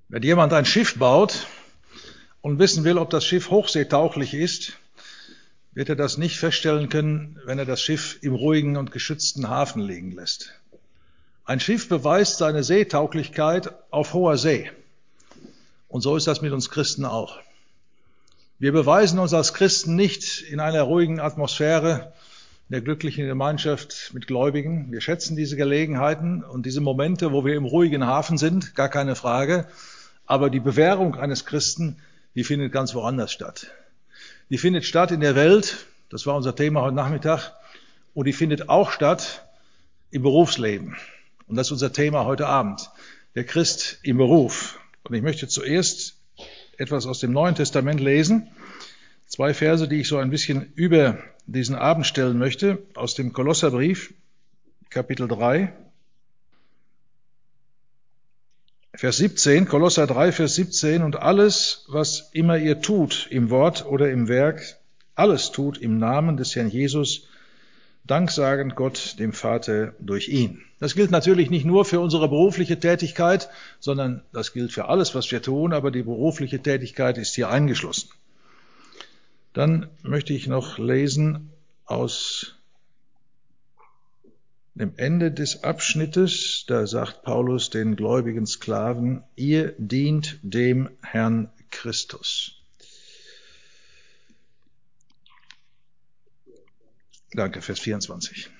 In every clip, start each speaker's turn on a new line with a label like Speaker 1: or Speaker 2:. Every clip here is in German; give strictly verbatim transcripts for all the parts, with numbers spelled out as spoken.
Speaker 1: Wenn jemand ein Schiff baut und wissen will, ob das Schiff hochseetauglich ist, wird er das nicht feststellen können, wenn er das Schiff im ruhigen und geschützten Hafen liegen lässt. Ein Schiff beweist seine Seetauglichkeit auf hoher See. Und so ist das mit uns Christen auch. Wir beweisen uns als Christen nicht in einer ruhigen Atmosphäre, in der glücklichen Gemeinschaft mit Gläubigen. Wir schätzen diese Gelegenheiten und diese Momente, wo wir im ruhigen Hafen sind, gar keine Frage. Aber die Bewährung eines Christen, die findet ganz woanders statt. Die findet statt in der Welt, das war unser Thema heute Nachmittag, und die findet auch statt im Berufsleben. Und das ist unser Thema heute Abend, der Christ im Beruf. Und ich möchte zuerst etwas aus dem Neuen Testament lesen, zwei Verse, die ich so ein bisschen über diesen Abend stellen möchte, aus dem Kolosserbrief, Kapitel drei, Vers siebzehn, Kolosser drei, Vers siebzehn, und alles, was immer ihr tut, im Wort oder im Werk, alles tut im Namen des Herrn Jesus, danksagend Gott, dem Vater, durch ihn. Das gilt natürlich nicht nur für unsere berufliche Tätigkeit, sondern das gilt für alles, was wir tun, aber die berufliche Tätigkeit ist hier eingeschlossen. Dann möchte ich noch lesen aus dem Ende des Abschnittes, da sagt Paulus den gläubigen Sklaven, ihr dient dem Herrn Christus. Danke, Vers vierundzwanzig.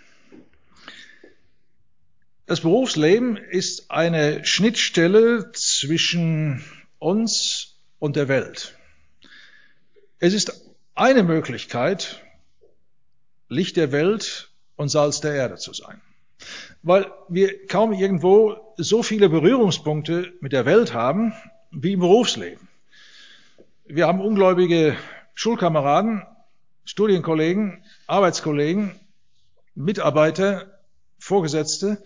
Speaker 1: Das Berufsleben ist eine Schnittstelle zwischen uns und der Welt. Es ist eine Möglichkeit, Licht der Welt und Salz der Erde zu sein. Weil wir kaum irgendwo so viele Berührungspunkte mit der Welt haben wie im Berufsleben. Wir haben ungläubige Schulkameraden, Studienkollegen, Arbeitskollegen, Mitarbeiter, Vorgesetzte,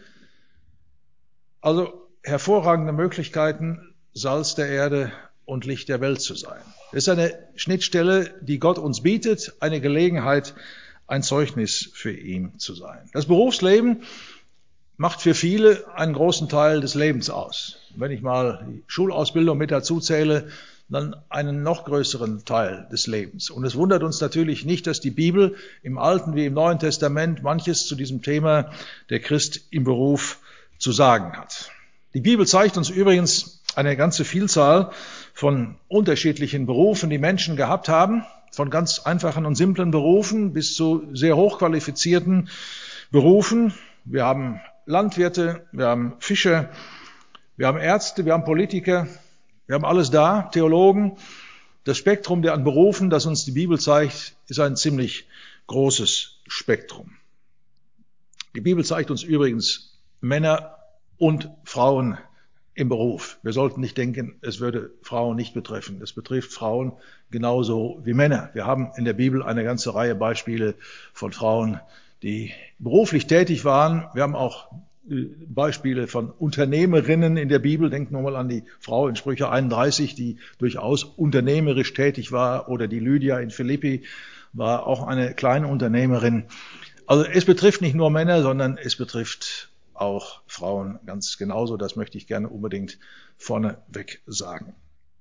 Speaker 1: also hervorragende Möglichkeiten, Salz der Erde und Licht der Welt zu sein. Das ist eine Schnittstelle, die Gott uns bietet, eine Gelegenheit, ein Zeugnis für ihn zu sein. Das Berufsleben macht für viele einen großen Teil des Lebens aus. Wenn ich mal die Schulausbildung mit dazu zähle, dann einen noch größeren Teil des Lebens. Und es wundert uns natürlich nicht, dass die Bibel im Alten wie im Neuen Testament manches zu diesem Thema der Christ im Beruf zu sagen hat. Die Bibel zeigt uns übrigens eine ganze Vielzahl von unterschiedlichen Berufen, die Menschen gehabt haben, von ganz einfachen und simplen Berufen bis zu sehr hochqualifizierten Berufen. Wir haben Landwirte, wir haben Fischer, wir haben Ärzte, wir haben Politiker, wir haben alles da, Theologen. Das Spektrum der an Berufen, das uns die Bibel zeigt, ist ein ziemlich großes Spektrum. Die Bibel zeigt uns übrigens Männer und Frauen im Beruf. Wir sollten nicht denken, es würde Frauen nicht betreffen. Es betrifft Frauen genauso wie Männer. Wir haben in der Bibel eine ganze Reihe Beispiele von Frauen, die beruflich tätig waren. Wir haben auch Beispiele von Unternehmerinnen in der Bibel. Denkt nur mal an die Frau in Sprüche einunddreißig, die durchaus unternehmerisch tätig war. Oder die Lydia in Philippi war auch eine kleine Unternehmerin. Also es betrifft nicht nur Männer, sondern es betrifft auch Frauen ganz genauso. Das möchte ich gerne unbedingt vorneweg sagen.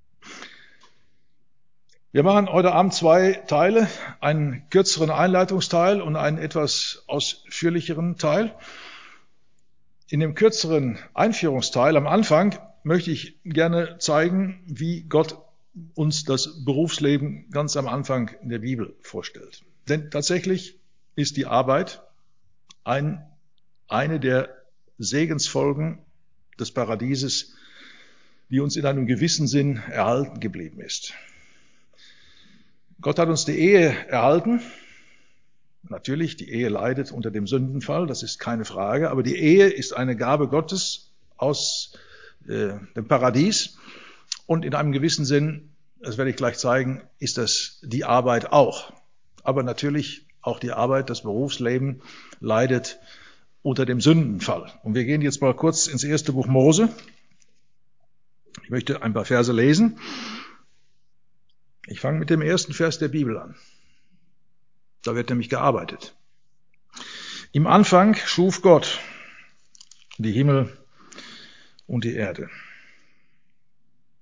Speaker 1: Wir machen heute Abend zwei Teile, einen kürzeren Einleitungsteil und einen etwas ausführlicheren Teil. In dem kürzeren Einführungsteil am Anfang möchte ich gerne zeigen, wie Gott uns das Berufsleben ganz am Anfang in der Bibel vorstellt. Denn tatsächlich ist die Arbeit ein, eine der Segensfolgen des Paradieses, die uns in einem gewissen Sinn erhalten geblieben ist. Gott hat uns die Ehe erhalten. Natürlich, die Ehe leidet unter dem Sündenfall, das ist keine Frage, aber die Ehe ist eine Gabe Gottes aus äh, dem Paradies und in einem gewissen Sinn, das werde ich gleich zeigen, ist das die Arbeit auch. Aber natürlich auch die Arbeit, das Berufsleben leidet unter dem Sündenfall. Und wir gehen jetzt mal kurz ins erste Buch Mose. Ich möchte ein paar Verse lesen. Ich fange mit dem ersten Vers der Bibel an. Da wird nämlich gearbeitet. Im Anfang schuf Gott die Himmel und die Erde.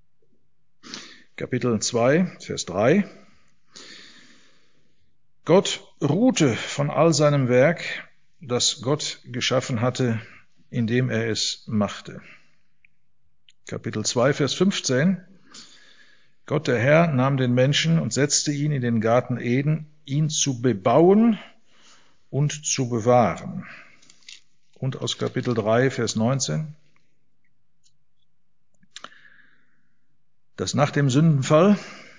Speaker 1: Kapitel zwei, Vers drei. Gott ruhte von all seinem Werk, das Gott geschaffen hatte, indem er es machte. Kapitel zwei, Vers fünfzehn. Gott der Herr nahm den Menschen und setzte ihn in den Garten Eden, ihn zu bebauen und zu bewahren. Und aus Kapitel drei, Vers neunzehn. Das nach dem Sündenfall,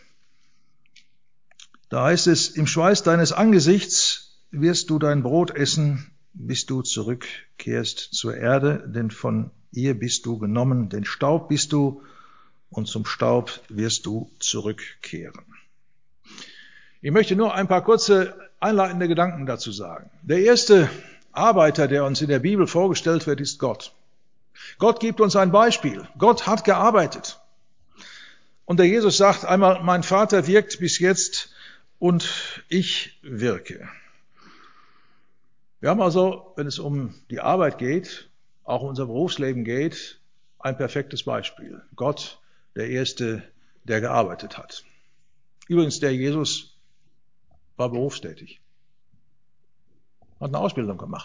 Speaker 1: da heißt es, im Schweiß deines Angesichts wirst du dein Brot essen, bis du zurückkehrst zur Erde, denn von ihr bist du genommen, den Staub bist du, und zum Staub wirst du zurückkehren. Ich möchte nur ein paar kurze einleitende Gedanken dazu sagen. Der erste Arbeiter, der uns in der Bibel vorgestellt wird, ist Gott. Gott gibt uns ein Beispiel. Gott hat gearbeitet. Und der Jesus sagt einmal, mein Vater wirkt bis jetzt und ich wirke. Wir haben also, wenn es um die Arbeit geht, auch um unser Berufsleben geht, ein perfektes Beispiel. Gott, der Erste, der gearbeitet hat. Übrigens, der Jesus war berufstätig, hat eine Ausbildung gemacht,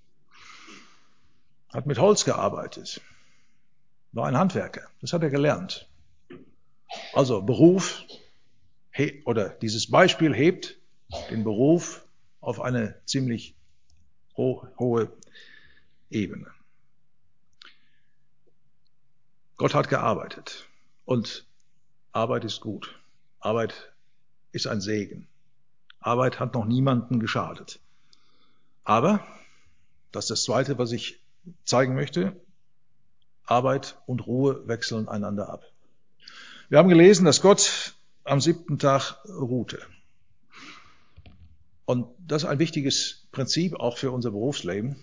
Speaker 1: hat mit Holz gearbeitet, war ein Handwerker, das hat er gelernt. Also Beruf oder dieses Beispiel hebt den Beruf auf eine ziemlich ho- hohe Ebene. Gott hat gearbeitet und Arbeit ist gut. Arbeit ist ein Segen. Arbeit hat noch niemandem geschadet. Aber, das ist das Zweite, was ich zeigen möchte, Arbeit und Ruhe wechseln einander ab. Wir haben gelesen, dass Gott am siebten Tag ruhte. Und das ist ein wichtiges Prinzip auch für unser Berufsleben.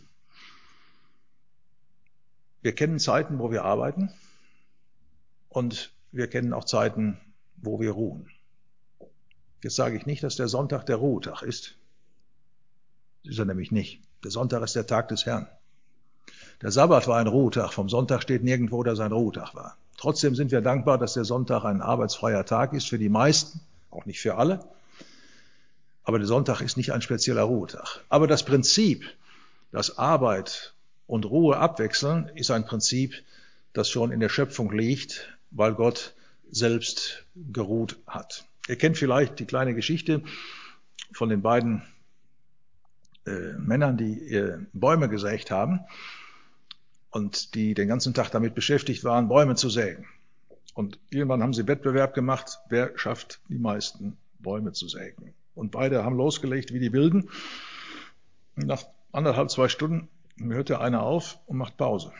Speaker 1: Wir kennen Zeiten, wo wir arbeiten und wir kennen auch Zeiten, wo wir ruhen. Jetzt sage ich nicht, dass der Sonntag der Ruhetag ist. Das ist er nämlich nicht. Der Sonntag ist der Tag des Herrn. Der Sabbat war ein Ruhetag. Vom Sonntag steht nirgendwo, dass er ein Ruhetag war. Trotzdem sind wir dankbar, dass der Sonntag ein arbeitsfreier Tag ist für die meisten, auch nicht für alle. Aber der Sonntag ist nicht ein spezieller Ruhetag. Aber das Prinzip, dass Arbeit und Ruhe abwechseln, ist ein Prinzip, das schon in der Schöpfung liegt, weil Gott selbst geruht hat. Ihr kennt vielleicht die kleine Geschichte von den beiden äh, Männern, die äh, Bäume gesägt haben und die den ganzen Tag damit beschäftigt waren, Bäume zu sägen. Und irgendwann haben sie Wettbewerb gemacht, wer schafft die meisten Bäume zu sägen. Und beide haben losgelegt wie die Wilden. Nach anderthalb, zwei Stunden hört der eine auf und macht Pause.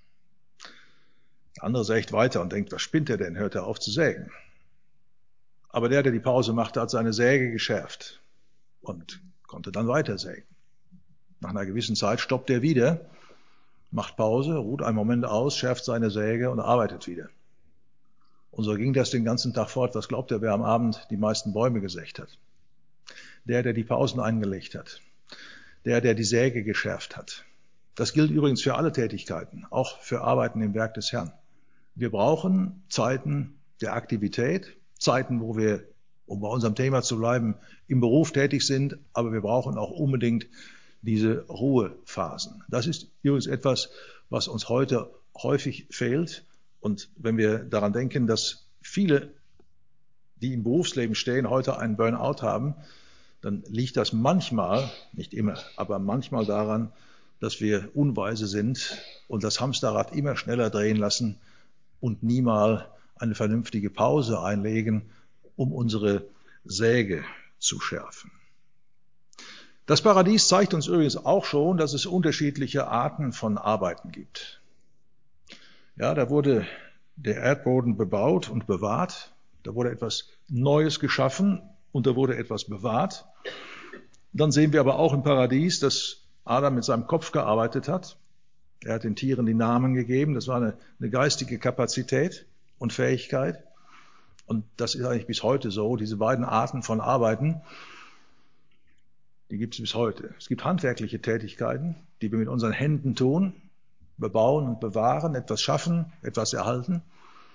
Speaker 1: Der andere sägt weiter und denkt, was spinnt er denn? Hört er auf zu sägen. Aber der, der die Pause machte, hat seine Säge geschärft und konnte dann weiter sägen. Nach einer gewissen Zeit stoppt er wieder, macht Pause, ruht einen Moment aus, schärft seine Säge und arbeitet wieder. Und so ging das den ganzen Tag fort. Was glaubt er, wer am Abend die meisten Bäume gesägt hat? Der, der die Pausen eingelegt hat. Der, der die Säge geschärft hat. Das gilt übrigens für alle Tätigkeiten, auch für Arbeiten im Werk des Herrn. Wir brauchen Zeiten der Aktivität, Zeiten, wo wir, um bei unserem Thema zu bleiben, im Beruf tätig sind, aber wir brauchen auch unbedingt diese Ruhephasen. Das ist übrigens etwas, was uns heute häufig fehlt. Und wenn wir daran denken, dass viele, die im Berufsleben stehen, heute einen Burnout haben, dann liegt das manchmal, nicht immer, aber manchmal daran, dass wir unweise sind und das Hamsterrad immer schneller drehen lassen und nie mal eine vernünftige Pause einlegen, um unsere Säge zu schärfen. Das Paradies zeigt uns übrigens auch schon, dass es unterschiedliche Arten von Arbeiten gibt. Ja, da wurde der Erdboden bebaut und bewahrt, da wurde etwas Neues geschaffen und da wurde etwas bewahrt. Dann sehen wir aber auch im Paradies, dass Adam mit seinem Kopf gearbeitet hat. Er hat den Tieren die Namen gegeben. Das war eine, eine geistige Kapazität und Fähigkeit. Und das ist eigentlich bis heute so. Diese beiden Arten von Arbeiten, die gibt es bis heute. Es gibt handwerkliche Tätigkeiten, die wir mit unseren Händen tun, bebauen und bewahren, etwas schaffen, etwas erhalten.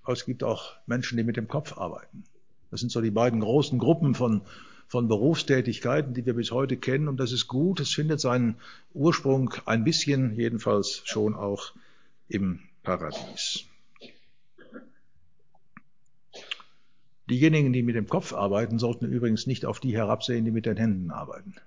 Speaker 1: aber es gibt auch Menschen, die mit dem Kopf arbeiten. Das sind so die beiden großen Gruppen von, von Berufstätigkeiten, die wir bis heute kennen. Und das ist gut. Es findet seinen Ursprung ein bisschen, jedenfalls schon auch im Paradies. Diejenigen, die mit dem Kopf arbeiten, sollten übrigens nicht auf die herabsehen, die mit den Händen arbeiten.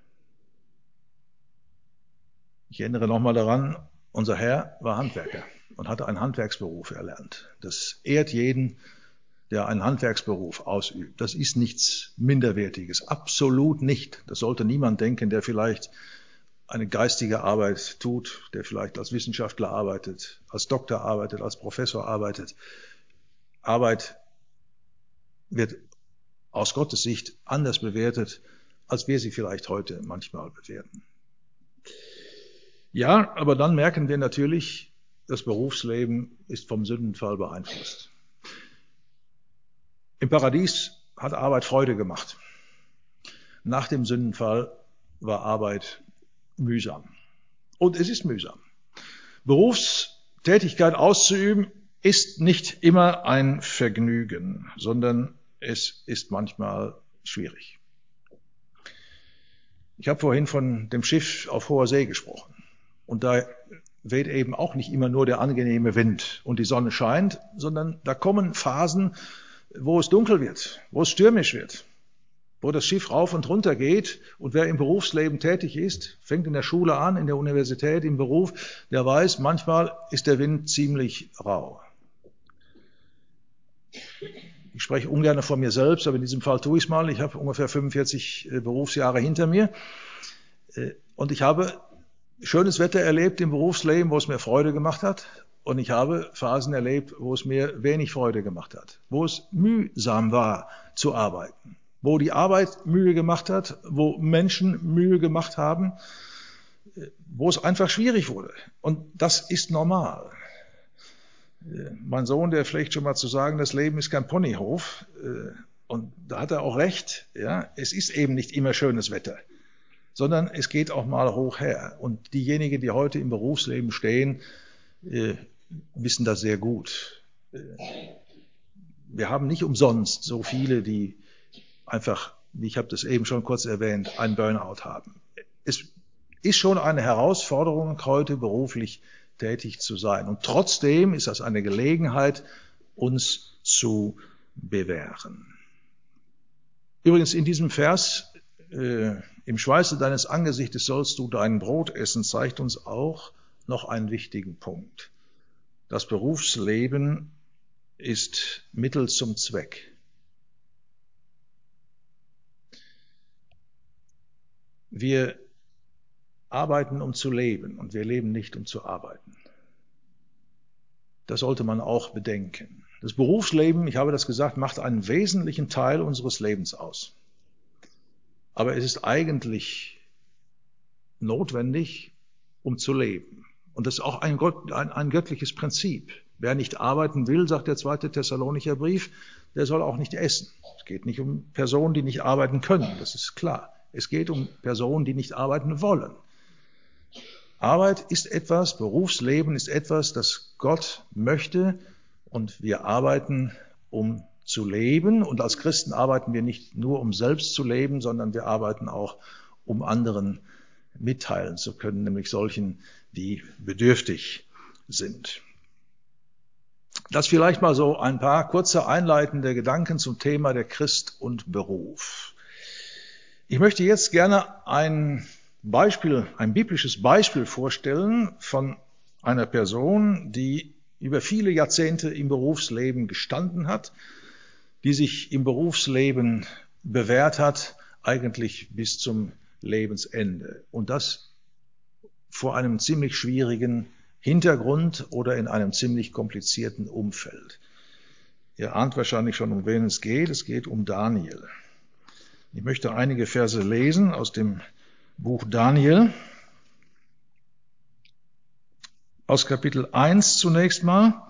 Speaker 1: Ich erinnere nochmal daran, unser Herr war Handwerker und hatte einen Handwerksberuf erlernt. Das ehrt jeden, der einen Handwerksberuf ausübt. Das ist nichts Minderwertiges, absolut nicht. Das sollte niemand denken, der vielleicht eine geistige Arbeit tut, der vielleicht als Wissenschaftler arbeitet, als Doktor arbeitet, als Professor arbeitet. Arbeit wird aus Gottes Sicht anders bewertet, als wir sie vielleicht heute manchmal bewerten. Ja, aber dann merken wir natürlich, das Berufsleben ist vom Sündenfall beeinflusst. Im Paradies hat Arbeit Freude gemacht. Nach dem Sündenfall war Arbeit mühsam. Und es ist mühsam. Berufstätigkeit auszuüben ist nicht immer ein Vergnügen, sondern es ist manchmal schwierig. Ich habe vorhin von dem Schiff auf hoher See gesprochen. Und da weht eben auch nicht immer nur der angenehme Wind und die Sonne scheint, sondern da kommen Phasen, wo es dunkel wird, wo es stürmisch wird, wo das Schiff rauf und runter geht. Und wer im Berufsleben tätig ist, fängt in der Schule an, in der Universität, im Beruf, der weiß, manchmal ist der Wind ziemlich rau. Ich spreche ungern von mir selbst, aber in diesem Fall tue ich es mal. Ich habe ungefähr fünfundvierzig Berufsjahre hinter mir und ich habe schönes Wetter erlebt im Berufsleben, wo es mir Freude gemacht hat. Und ich habe Phasen erlebt, wo es mir wenig Freude gemacht hat, wo es mühsam war zu arbeiten, wo die Arbeit Mühe gemacht hat, wo Menschen Mühe gemacht haben, wo es einfach schwierig wurde. Und das ist normal. Mein Sohn, der pflegt schon mal zu sagen, das Leben ist kein Ponyhof. Und da hat er auch recht. Ja, es ist eben nicht immer schönes Wetter, sondern es geht auch mal hoch her. Und diejenigen, die heute im Berufsleben stehen, wissen das sehr gut. Wir haben nicht umsonst so viele, die einfach, ich habe das eben schon kurz erwähnt, einen Burnout haben. Es ist schon eine Herausforderung, heute beruflich tätig zu sein. Und trotzdem ist das eine Gelegenheit, uns zu bewähren. Übrigens in diesem Vers, äh, im Schweiße deines Angesichtes sollst du dein Brot essen, zeigt uns auch noch einen wichtigen Punkt. Das Berufsleben ist Mittel zum Zweck. Wir arbeiten, um zu leben, und wir leben nicht, um zu arbeiten. Das sollte man auch bedenken. Das Berufsleben, ich habe das gesagt, macht einen wesentlichen Teil unseres Lebens aus. Aber es ist eigentlich notwendig, um zu leben. Und das ist auch ein, Gott, ein, ein göttliches Prinzip. Wer nicht arbeiten will, sagt der zweite Thessalonicher Brief, der soll auch nicht essen. Es geht nicht um Personen, die nicht arbeiten können, das ist klar. Es geht um Personen, die nicht arbeiten wollen. Arbeit ist etwas, Berufsleben ist etwas, das Gott möchte, und wir arbeiten, um zu leben. Und als Christen arbeiten wir nicht nur, um selbst zu leben, sondern wir arbeiten auch, um anderen mitteilen zu können, nämlich solchen, die bedürftig sind. Das vielleicht mal so ein paar kurze einleitende Gedanken zum Thema der Christ und Beruf. Ich möchte jetzt gerne ein Beispiel, ein biblisches Beispiel vorstellen von einer Person, die über viele Jahrzehnte im Berufsleben gestanden hat, die sich im Berufsleben bewährt hat, eigentlich bis zum Lebensende. Und das vor einem ziemlich schwierigen Hintergrund oder in einem ziemlich komplizierten Umfeld. Ihr ahnt wahrscheinlich schon, um wen es geht. Es geht um Daniel. Ich möchte einige Verse lesen aus dem Buch Daniel. Aus Kapitel eins zunächst mal.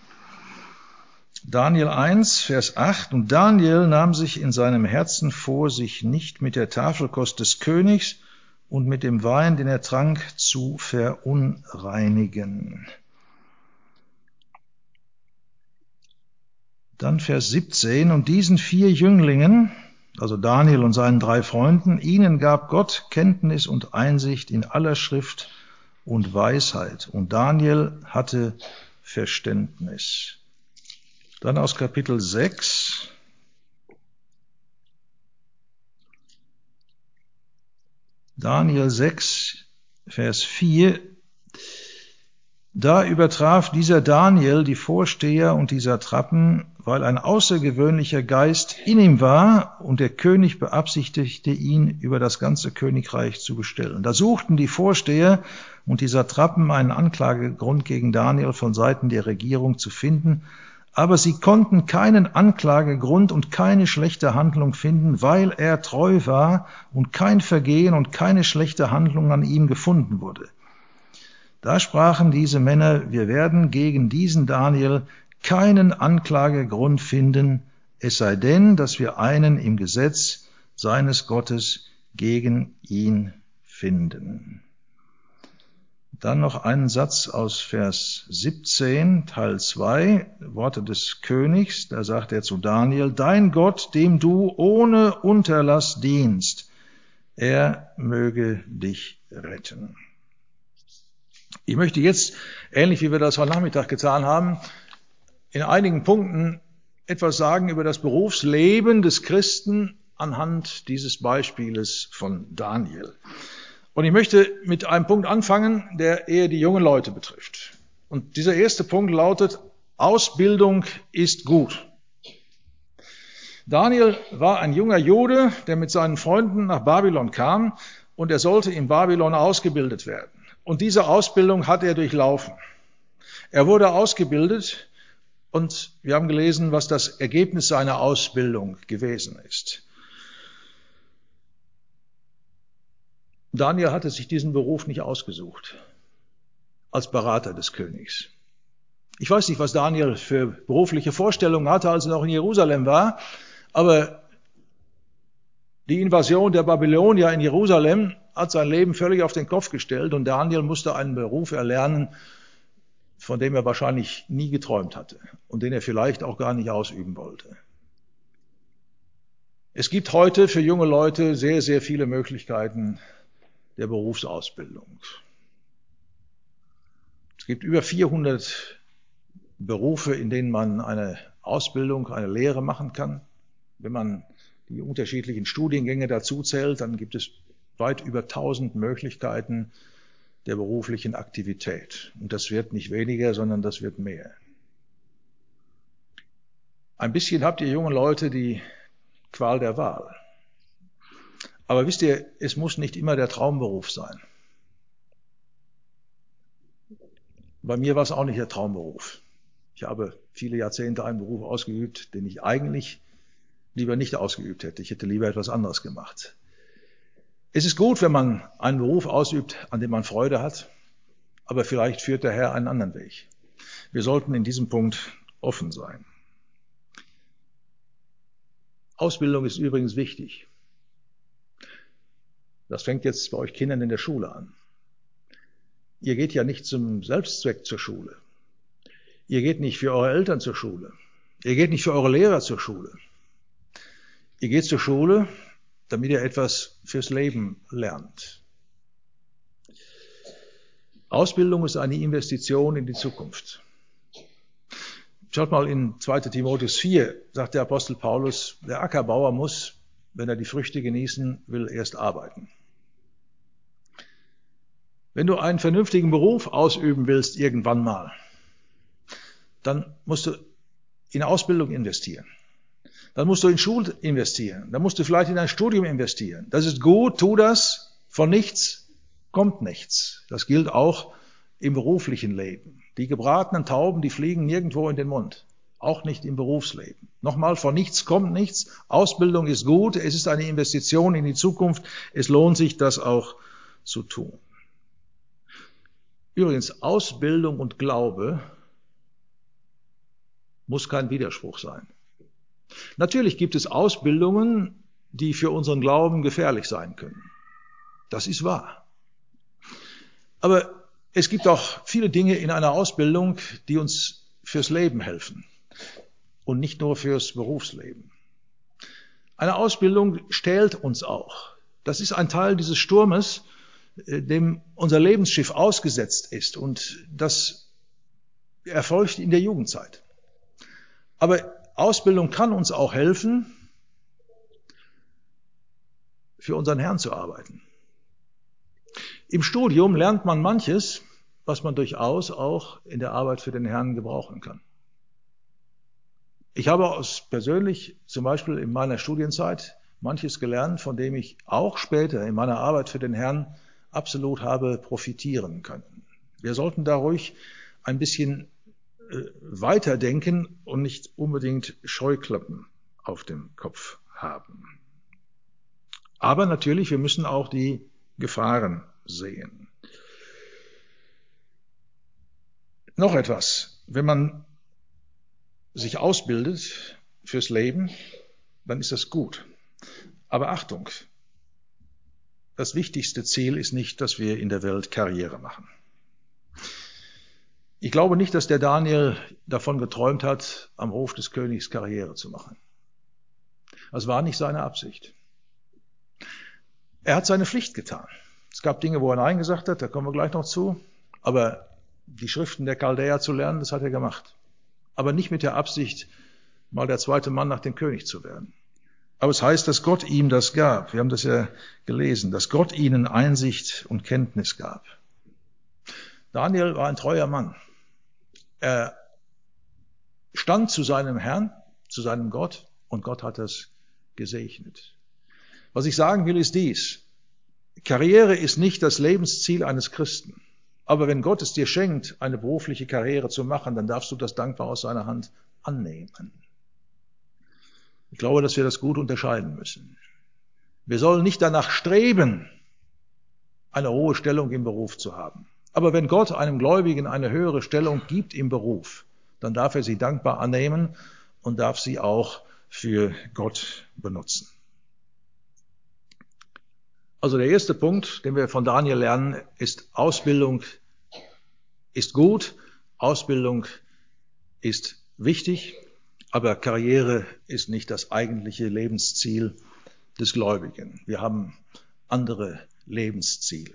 Speaker 1: Daniel eins, Vers acht. Und Daniel nahm sich in seinem Herzen vor, sich nicht mit der Tafelkost des Königs und mit dem Wein, den er trank, zu verunreinigen. Dann Vers siebzehn, und diesen vier Jünglingen, also Daniel und seinen drei Freunden, ihnen gab Gott Kenntnis und Einsicht in aller Schrift und Weisheit. Und Daniel hatte Verständnis. Dann aus Kapitel sechs. Daniel sechs, Vers vier. Da übertraf dieser Daniel die Vorsteher und die Satrapen, weil ein außergewöhnlicher Geist in ihm war, und der König beabsichtigte, ihn über das ganze Königreich zu bestellen. Da suchten die Vorsteher und die Satrapen einen Anklagegrund gegen Daniel von Seiten der Regierung zu finden, aber sie konnten keinen Anklagegrund und keine schlechte Handlung finden, weil er treu war und kein Vergehen und keine schlechte Handlung an ihm gefunden wurde. Da sprachen diese Männer, wir werden gegen diesen Daniel keinen Anklagegrund finden, es sei denn, dass wir einen im Gesetz seines Gottes gegen ihn finden. Dann noch einen Satz aus Vers siebzehn, Teil zwei, Worte des Königs. Da sagt er zu Daniel, dein Gott, dem du ohne Unterlass dienst, er möge dich retten. Ich möchte jetzt, ähnlich wie wir das heute Nachmittag getan haben, in einigen Punkten etwas sagen über das Berufsleben des Christen anhand dieses Beispieles von Daniel. Und ich möchte mit einem Punkt anfangen, der eher die jungen Leute betrifft. Und dieser erste Punkt lautet, Ausbildung ist gut. Daniel war ein junger Jude, der mit seinen Freunden nach Babylon kam, und er sollte in Babylon ausgebildet werden. Und diese Ausbildung hat er durchlaufen. Er wurde ausgebildet und wir haben gelesen, was das Ergebnis seiner Ausbildung gewesen ist. Daniel hatte sich diesen Beruf nicht ausgesucht, als Berater des Königs. Ich weiß nicht, was Daniel für berufliche Vorstellungen hatte, als er noch in Jerusalem war, aber die Invasion der Babylonier in Jerusalem hat sein Leben völlig auf den Kopf gestellt und Daniel musste einen Beruf erlernen, von dem er wahrscheinlich nie geträumt hatte und den er vielleicht auch gar nicht ausüben wollte. Es gibt heute für junge Leute sehr, sehr viele Möglichkeiten der Berufsausbildung. Es gibt über vierhundert Berufe, in denen man eine Ausbildung, eine Lehre machen kann. Wenn man die unterschiedlichen Studiengänge dazu zählt, dann gibt es weit über tausend Möglichkeiten der beruflichen Aktivität. Und das wird nicht weniger, sondern das wird mehr. Ein bisschen habt ihr jungen Leute die Qual der Wahl. Aber wisst ihr, es muss nicht immer der Traumberuf sein. Bei mir war es auch nicht der Traumberuf. Ich habe viele Jahrzehnte einen Beruf ausgeübt, den ich eigentlich lieber nicht ausgeübt hätte. Ich hätte lieber etwas anderes gemacht. Es ist gut, wenn man einen Beruf ausübt, an dem man Freude hat, aber vielleicht führt der Herr einen anderen Weg. Wir sollten in diesem Punkt offen sein. Ausbildung ist übrigens wichtig. Das fängt jetzt bei euch Kindern in der Schule an. Ihr geht ja nicht zum Selbstzweck zur Schule. Ihr geht nicht für eure Eltern zur Schule. Ihr geht nicht für eure Lehrer zur Schule. Ihr geht zur Schule, damit ihr etwas fürs Leben lernt. Ausbildung ist eine Investition in die Zukunft. Schaut mal in zweiter Timotheus vier, sagt der Apostel Paulus, der Ackerbauer muss, wenn er die Früchte genießen will, erst arbeiten. Wenn du einen vernünftigen Beruf ausüben willst irgendwann mal, dann musst du in Ausbildung investieren. Dann musst du in Schule investieren. Dann musst du vielleicht in ein Studium investieren. Das ist gut, tu das. Von nichts kommt nichts. Das gilt auch im beruflichen Leben. Die gebratenen Tauben, die fliegen nirgendwo in den Mund. Auch nicht im Berufsleben. Nochmal, von nichts kommt nichts. Ausbildung ist gut. Es ist eine Investition in die Zukunft. Es lohnt sich, das auch zu tun. Übrigens, Ausbildung und Glaube muss kein Widerspruch sein. Natürlich gibt es Ausbildungen, die für unseren Glauben gefährlich sein können. Das ist wahr. Aber es gibt auch viele Dinge in einer Ausbildung, die uns fürs Leben helfen. und nicht nur fürs Berufsleben. Eine Ausbildung stählt uns auch. Das ist ein Teil dieses Sturmes, dem unser Lebensschiff ausgesetzt ist, und das erfolgt in der Jugendzeit. Aber Ausbildung kann uns auch helfen, für unseren Herrn zu arbeiten. Im Studium lernt man manches, was man durchaus auch in der Arbeit für den Herrn gebrauchen kann. Ich habe aus persönlich zum Beispiel in meiner Studienzeit manches gelernt, von dem ich auch später in meiner Arbeit für den Herrn absolut habe profitieren können. Wir sollten da ruhig ein bisschen äh, weiterdenken und nicht unbedingt Scheuklappen auf dem Kopf haben. Aber natürlich, wir müssen auch die Gefahren sehen. Noch etwas: Wenn man sich ausbildet fürs Leben, dann ist das gut. Aber Achtung, das wichtigste Ziel ist nicht, dass wir in der Welt Karriere machen. Ich glaube nicht, dass der Daniel davon geträumt hat, am Hof des Königs Karriere zu machen. Das war nicht seine Absicht. Er hat seine Pflicht getan. Es gab Dinge, wo er Nein gesagt hat, da kommen wir gleich noch zu. Aber die Schriften der Chaldäer zu lernen, das hat er gemacht. Aber nicht mit der Absicht, mal der zweite Mann nach dem König zu werden. Aber es heißt, dass Gott ihm das gab. Wir haben das ja gelesen, dass Gott ihnen Einsicht und Kenntnis gab. Daniel war ein treuer Mann. Er stand zu seinem Herrn, zu seinem Gott, und Gott hat das gesegnet. Was ich sagen will, ist dies: Karriere ist nicht das Lebensziel eines Christen. Aber wenn Gott es dir schenkt, eine berufliche Karriere zu machen, dann darfst du das dankbar aus seiner Hand annehmen. Ich glaube, dass wir das gut unterscheiden müssen. Wir sollen nicht danach streben, eine hohe Stellung im Beruf zu haben. Aber wenn Gott einem Gläubigen eine höhere Stellung gibt im Beruf, dann darf er sie dankbar annehmen und darf sie auch für Gott benutzen. Also der erste Punkt, den wir von Daniel lernen, ist: Ausbildung ist gut, Ausbildung ist wichtig, aber Karriere ist nicht das eigentliche Lebensziel des Gläubigen. Wir haben andere Lebensziele.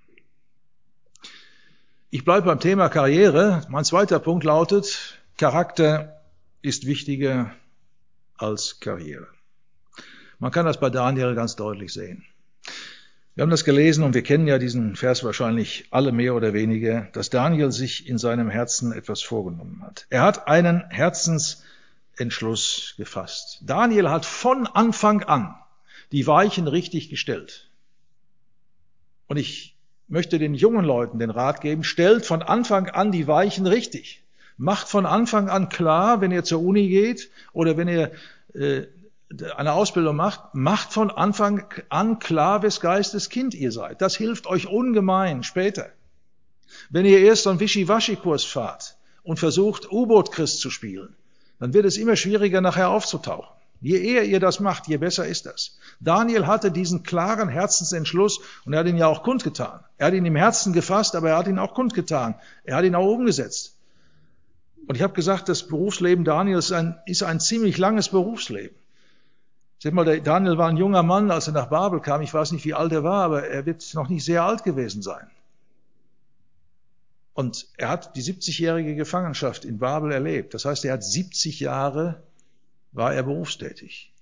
Speaker 1: Ich bleibe beim Thema Karriere. Mein zweiter Punkt lautet: Charakter ist wichtiger als Karriere. Man kann das bei Daniel ganz deutlich sehen. Wir haben das gelesen und wir kennen ja diesen Vers wahrscheinlich alle mehr oder weniger, dass Daniel sich in seinem Herzen etwas vorgenommen hat. Er hat einen Herzensentschluss gefasst. Daniel hat von Anfang an die Weichen richtig gestellt. Und ich möchte den jungen Leuten den Rat geben: Stellt von Anfang an die Weichen richtig. Macht von Anfang an klar, wenn ihr zur Uni geht oder wenn ihr äh, eine Ausbildung macht, macht von Anfang an klar, wes Geistes Kind ihr seid. Das hilft euch ungemein später. Wenn ihr erst so einen Wischiwaschi-Kurs fahrt und versucht, U-Boot-Christ zu spielen, dann wird es immer schwieriger, nachher aufzutauchen. Je eher ihr das macht, je besser ist das. Daniel hatte diesen klaren Herzensentschluss und er hat ihn ja auch kundgetan. Er hat ihn im Herzen gefasst, aber er hat ihn auch kundgetan. Er hat ihn auch umgesetzt. Und ich habe gesagt, das Berufsleben Daniels ist ein, ist ein ziemlich langes Berufsleben. Seht mal, der Daniel war ein junger Mann, als er nach Babel kam. Ich weiß nicht, wie alt er war, aber er wird noch nicht sehr alt gewesen sein. Und er hat die siebzigjährige Gefangenschaft in Babel erlebt. Das heißt, er hat siebzig Jahre war er berufstätig.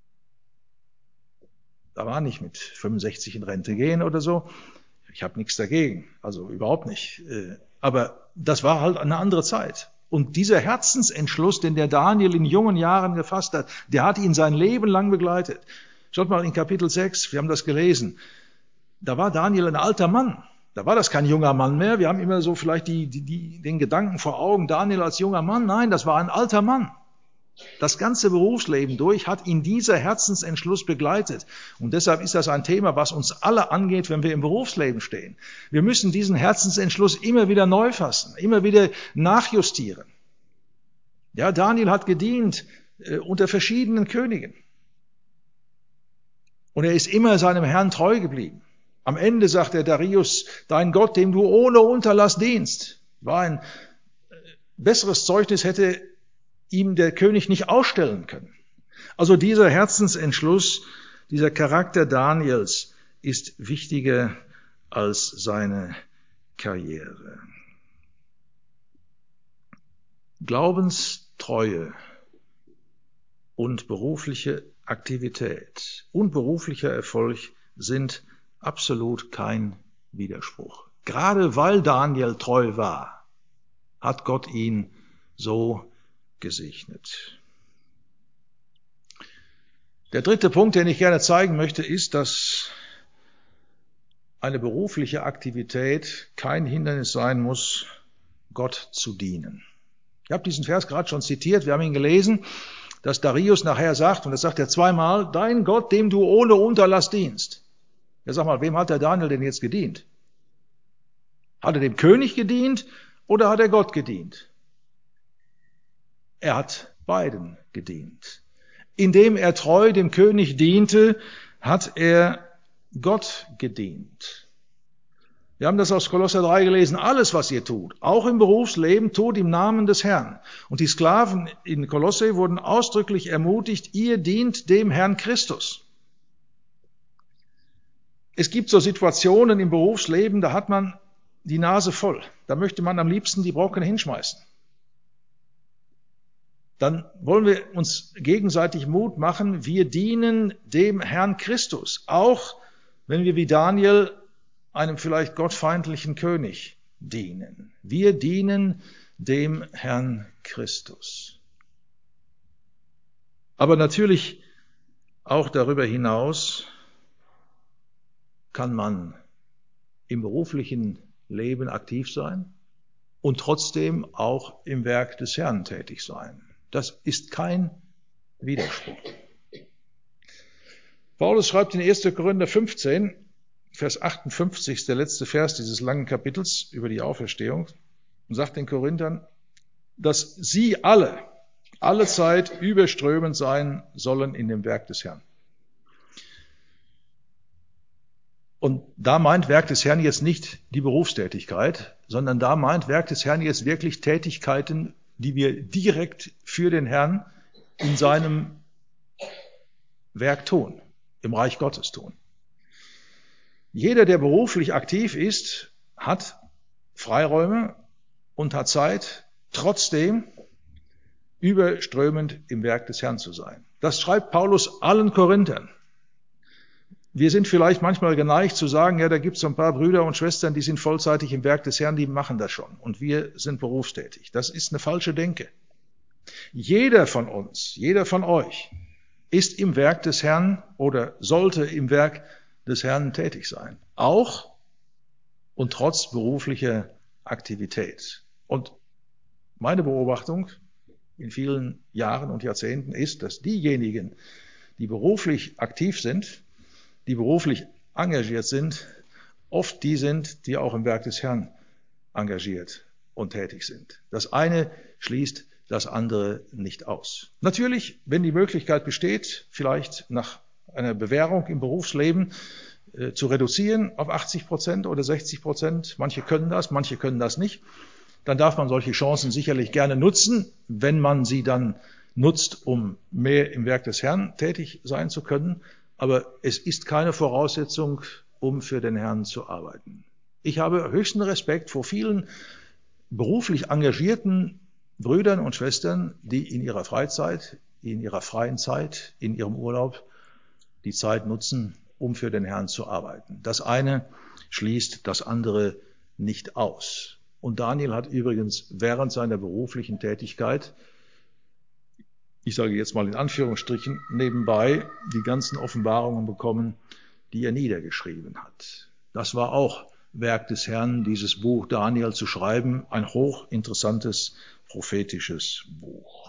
Speaker 1: Da war nicht mit fünfundsechzig in Rente gehen oder so. Ich habe nichts dagegen, also überhaupt nicht. Aber das war halt eine andere Zeit. Und dieser Herzensentschluss, den der Daniel in jungen Jahren gefasst hat, der hat ihn sein Leben lang begleitet. Schaut mal in Kapitel sechs, wir haben das gelesen. Da war Daniel ein alter Mann. Da war das kein junger Mann mehr. Wir haben immer so vielleicht die, die, die, den Gedanken vor Augen, Daniel als junger Mann. Nein, das war ein alter Mann. Das ganze Berufsleben durch hat ihn dieser Herzensentschluss begleitet. Und deshalb ist das ein Thema, was uns alle angeht, wenn wir im Berufsleben stehen. Wir müssen diesen Herzensentschluss immer wieder neu fassen, immer wieder nachjustieren. Ja, Daniel hat gedient äh, unter verschiedenen Königen. Und er ist immer seinem Herrn treu geblieben. Am Ende sagt der Darius: Dein Gott, dem du ohne Unterlass dienst. War ein äh, besseres Zeugnis hätte ihm der König nicht ausstellen können. Also dieser Herzensentschluss, dieser Charakter Daniels ist wichtiger als seine Karriere. Glaubenstreue und berufliche Aktivität und beruflicher Erfolg sind absolut kein Widerspruch. Gerade weil Daniel treu war, hat Gott ihn so gesegnet. Der dritte Punkt, den ich gerne zeigen möchte, ist, dass eine berufliche Aktivität kein Hindernis sein muss, Gott zu dienen. Ich habe diesen Vers gerade schon zitiert, wir haben ihn gelesen, dass Darius nachher sagt, und das sagt er zweimal, dein Gott, dem du ohne Unterlass dienst. Ja, sag mal, wem hat der Daniel denn jetzt gedient? Hat er dem König gedient oder hat er Gott gedient? Er hat beiden gedient. Indem er treu dem König diente, hat er Gott gedient. Wir haben das aus Kolosser drei gelesen. Alles, was ihr tut, auch im Berufsleben, tut im Namen des Herrn. Und die Sklaven in Kolosse wurden ausdrücklich ermutigt, ihr dient dem Herrn Christus. Es gibt so Situationen im Berufsleben, da hat man die Nase voll. Da möchte man am liebsten die Brocken hinschmeißen. Dann wollen wir uns gegenseitig Mut machen. Wir dienen dem Herrn Christus, auch wenn wir wie Daniel einem vielleicht gottfeindlichen König dienen. Wir dienen dem Herrn Christus. Aber natürlich auch darüber hinaus kann man im beruflichen Leben aktiv sein und trotzdem auch im Werk des Herrn tätig sein. Das ist kein Widerspruch. Paulus schreibt in erster Korinther fünfzehn, Vers achtundfünfzig, ist der letzte Vers dieses langen Kapitels über die Auferstehung, und sagt den Korinthern, dass sie alle, alle Zeit überströmend sein sollen in dem Werk des Herrn. Und da meint Werk des Herrn jetzt nicht die Berufstätigkeit, sondern da meint Werk des Herrn jetzt wirklich Tätigkeiten, die wir direkt für den Herrn in seinem Werk tun, im Reich Gottes tun. Jeder, der beruflich aktiv ist, hat Freiräume und hat Zeit, trotzdem überströmend im Werk des Herrn zu sein. Das schreibt Paulus allen Korinthern. Wir sind vielleicht manchmal geneigt zu sagen, ja, da gibt es so ein paar Brüder und Schwestern, die sind vollzeitig im Werk des Herrn, die machen das schon. Und wir sind berufstätig. Das ist eine falsche Denke. Jeder von uns, jeder von euch ist im Werk des Herrn oder sollte im Werk des Herrn tätig sein. Auch und trotz beruflicher Aktivität. Und meine Beobachtung in vielen Jahren und Jahrzehnten ist, dass diejenigen, die beruflich aktiv sind, die beruflich engagiert sind, oft die sind, die auch im Werk des Herrn engagiert und tätig sind. Das eine schließt das andere nicht aus. Natürlich, wenn die Möglichkeit besteht, vielleicht nach einer Bewährung im Berufsleben äh, zu reduzieren auf achtzig Prozent oder sechzig Prozent, manche können das, manche können das nicht, dann darf man solche Chancen sicherlich gerne nutzen, wenn man sie dann nutzt, um mehr im Werk des Herrn tätig sein zu können. Aber es ist keine Voraussetzung, um für den Herrn zu arbeiten. Ich habe höchsten Respekt vor vielen beruflich engagierten Brüdern und Schwestern, die in ihrer Freizeit, in ihrer freien Zeit, in ihrem Urlaub die Zeit nutzen, um für den Herrn zu arbeiten. Das eine schließt das andere nicht aus. Und Daniel hat übrigens während seiner beruflichen Tätigkeit, ich sage jetzt mal in Anführungsstrichen, nebenbei die ganzen Offenbarungen bekommen, die er niedergeschrieben hat. Das war auch Werk des Herrn, dieses Buch Daniel zu schreiben, ein hochinteressantes prophetisches Buch.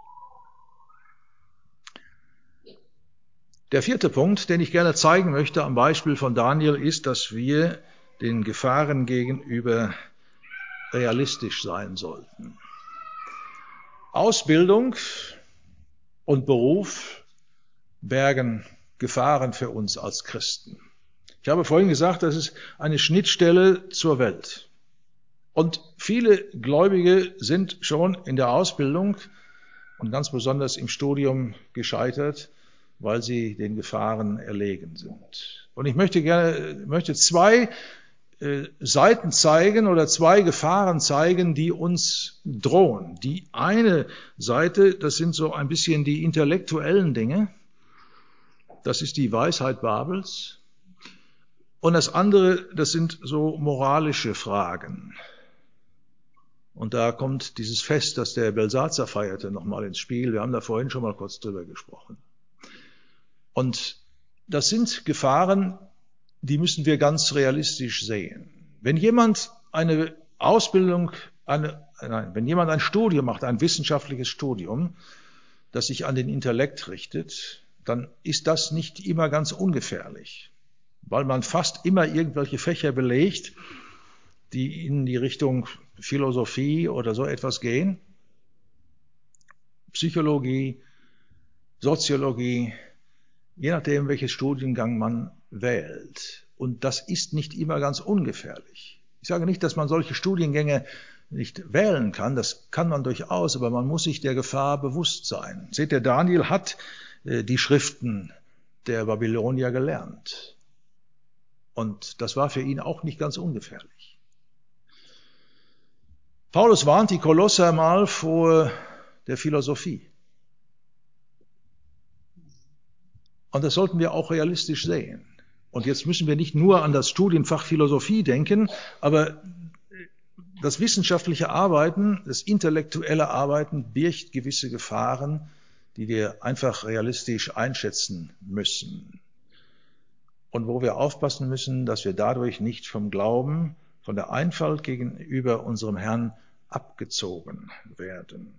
Speaker 1: Der vierte Punkt, den ich gerne zeigen möchte am Beispiel von Daniel, ist, dass wir den Gefahren gegenüber realistisch sein sollten. Ausbildung und Beruf bergen Gefahren für uns als Christen. Ich habe vorhin gesagt, das ist eine Schnittstelle zur Welt. Und viele Gläubige sind schon in der Ausbildung und ganz besonders im Studium gescheitert, weil sie den Gefahren erlegen sind. Und ich möchte gerne, möchte zwei äh, Seiten zeigen oder zwei Gefahren zeigen, die uns drohen. Die eine Seite, das sind so ein bisschen die intellektuellen Dinge. Das ist die Weisheit Babels. Und das andere, das sind so moralische Fragen. Und da kommt dieses Fest, das der Belsazar feierte, nochmal ins Spiel. Wir haben da vorhin schon mal kurz drüber gesprochen. Und das sind Gefahren, die müssen wir ganz realistisch sehen. Wenn jemand eine Ausbildung, eine, nein, wenn jemand ein Studium macht, ein wissenschaftliches Studium, das sich an den Intellekt richtet, dann ist das nicht immer ganz ungefährlich, weil man fast immer irgendwelche Fächer belegt, die in die Richtung Philosophie oder so etwas gehen, Psychologie, Soziologie, je nachdem, welches Studiengang man wählt. Und das ist nicht immer ganz ungefährlich. Ich sage nicht, dass man solche Studiengänge nicht wählen kann, das kann man durchaus, aber man muss sich der Gefahr bewusst sein. Seht ihr, Daniel hat äh, die Schriften der Babylonier gelernt. Und das war für ihn auch nicht ganz ungefährlich. Paulus warnt die Kolosser mal vor der Philosophie. Und das sollten wir auch realistisch sehen. Und jetzt müssen wir nicht nur an das Studienfach Philosophie denken, aber das wissenschaftliche Arbeiten, das intellektuelle Arbeiten birgt gewisse Gefahren, die wir einfach realistisch einschätzen müssen. Und wo wir aufpassen müssen, dass wir dadurch nicht vom Glauben, von der Einfalt gegenüber unserem Herrn abgezogen werden.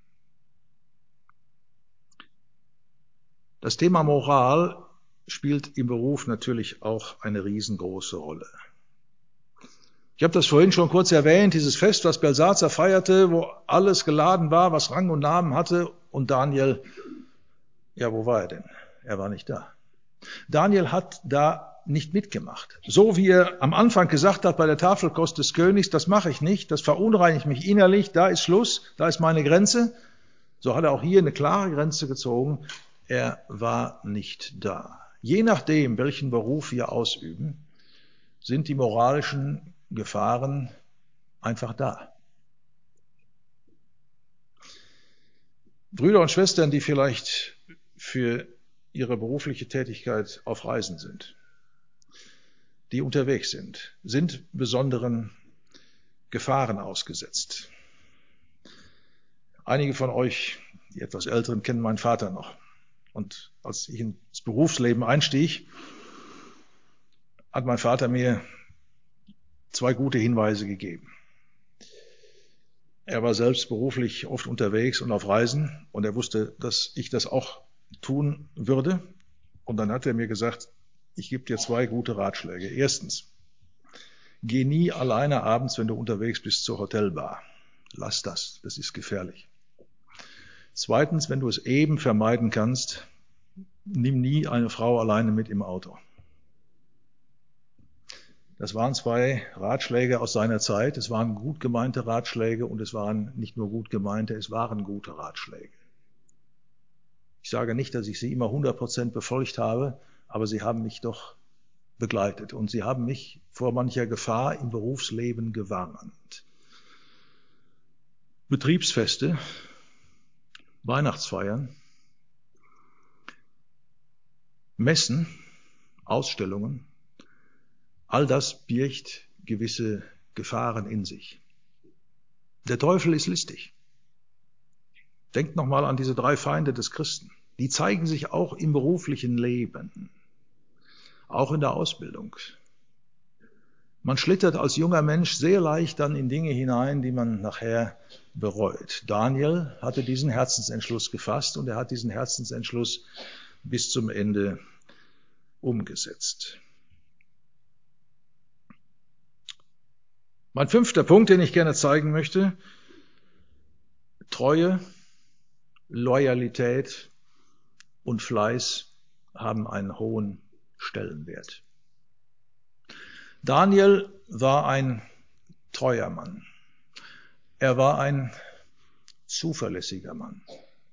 Speaker 1: Das Thema Moral spielt im Beruf natürlich auch eine riesengroße Rolle. Ich habe das vorhin schon kurz erwähnt, dieses Fest, was Belsazar feierte, wo alles geladen war, was Rang und Namen hatte, und Daniel, ja, wo war er denn? Er war nicht da. Daniel hat da nicht mitgemacht. So wie er am Anfang gesagt hat bei der Tafelkost des Königs, das mache ich nicht, das verunreinigt mich innerlich, da ist Schluss, da ist meine Grenze. So hat er auch hier eine klare Grenze gezogen. Er war nicht da. Je nachdem, welchen Beruf wir ausüben, sind die moralischen Gefahren einfach da. Brüder und Schwestern, die vielleicht für ihre berufliche Tätigkeit auf Reisen sind, die unterwegs sind, sind besonderen Gefahren ausgesetzt. Einige von euch, die etwas Älteren, kennen meinen Vater noch. Und als ich ins Berufsleben einstieg, hat mein Vater mir zwei gute Hinweise gegeben. Er war selbst beruflich oft unterwegs und auf Reisen und er wusste, dass ich das auch tun würde. Und dann hat er mir gesagt, ich gebe dir zwei gute Ratschläge. Erstens, geh nie alleine abends, wenn du unterwegs bist, zur Hotelbar. Lass das, das ist gefährlich. Zweitens, wenn du es eben vermeiden kannst, nimm nie eine Frau alleine mit im Auto. Das waren zwei Ratschläge aus seiner Zeit. Es waren gut gemeinte Ratschläge und es waren nicht nur gut gemeinte, es waren gute Ratschläge. Ich sage nicht, dass ich sie immer hundert Prozent befolgt habe, aber sie haben mich doch begleitet und sie haben mich vor mancher Gefahr im Berufsleben gewarnt. Betriebsfeste, Weihnachtsfeiern, Messen, Ausstellungen, all das birgt gewisse Gefahren in sich. Der Teufel ist listig. Denkt nochmal an diese drei Feinde des Christen. Die zeigen sich auch im beruflichen Leben, auch in der Ausbildung. Man schlittert als junger Mensch sehr leicht dann in Dinge hinein, die man nachher bereut. Daniel hatte diesen Herzensentschluss gefasst und er hat diesen Herzensentschluss bis zum Ende umgesetzt. Mein fünfter Punkt, den ich gerne zeigen möchte: Treue, Loyalität und Fleiß haben einen hohen Stellenwert. Daniel war ein treuer Mann. Er war ein zuverlässiger Mann.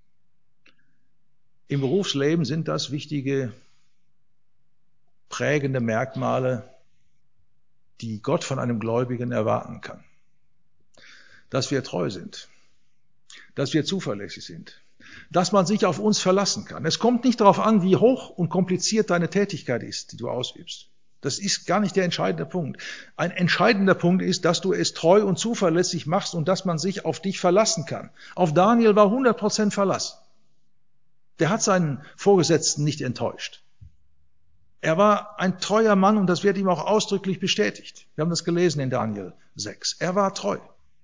Speaker 1: Im Berufsleben sind das wichtige, prägende Merkmale, die Gott von einem Gläubigen erwarten kann. Dass wir treu sind, dass wir zuverlässig sind, dass man sich auf uns verlassen kann. Es kommt nicht darauf an, wie hoch und kompliziert deine Tätigkeit ist, die du ausübst. Das ist gar nicht der entscheidende Punkt. Ein entscheidender Punkt ist, dass du es treu und zuverlässig machst und dass man sich auf dich verlassen kann. Auf Daniel war hundert Prozent Verlass. Der hat seinen Vorgesetzten nicht enttäuscht. Er war ein treuer Mann und das wird ihm auch ausdrücklich bestätigt. Wir haben das gelesen in Daniel sechs. Er war treu.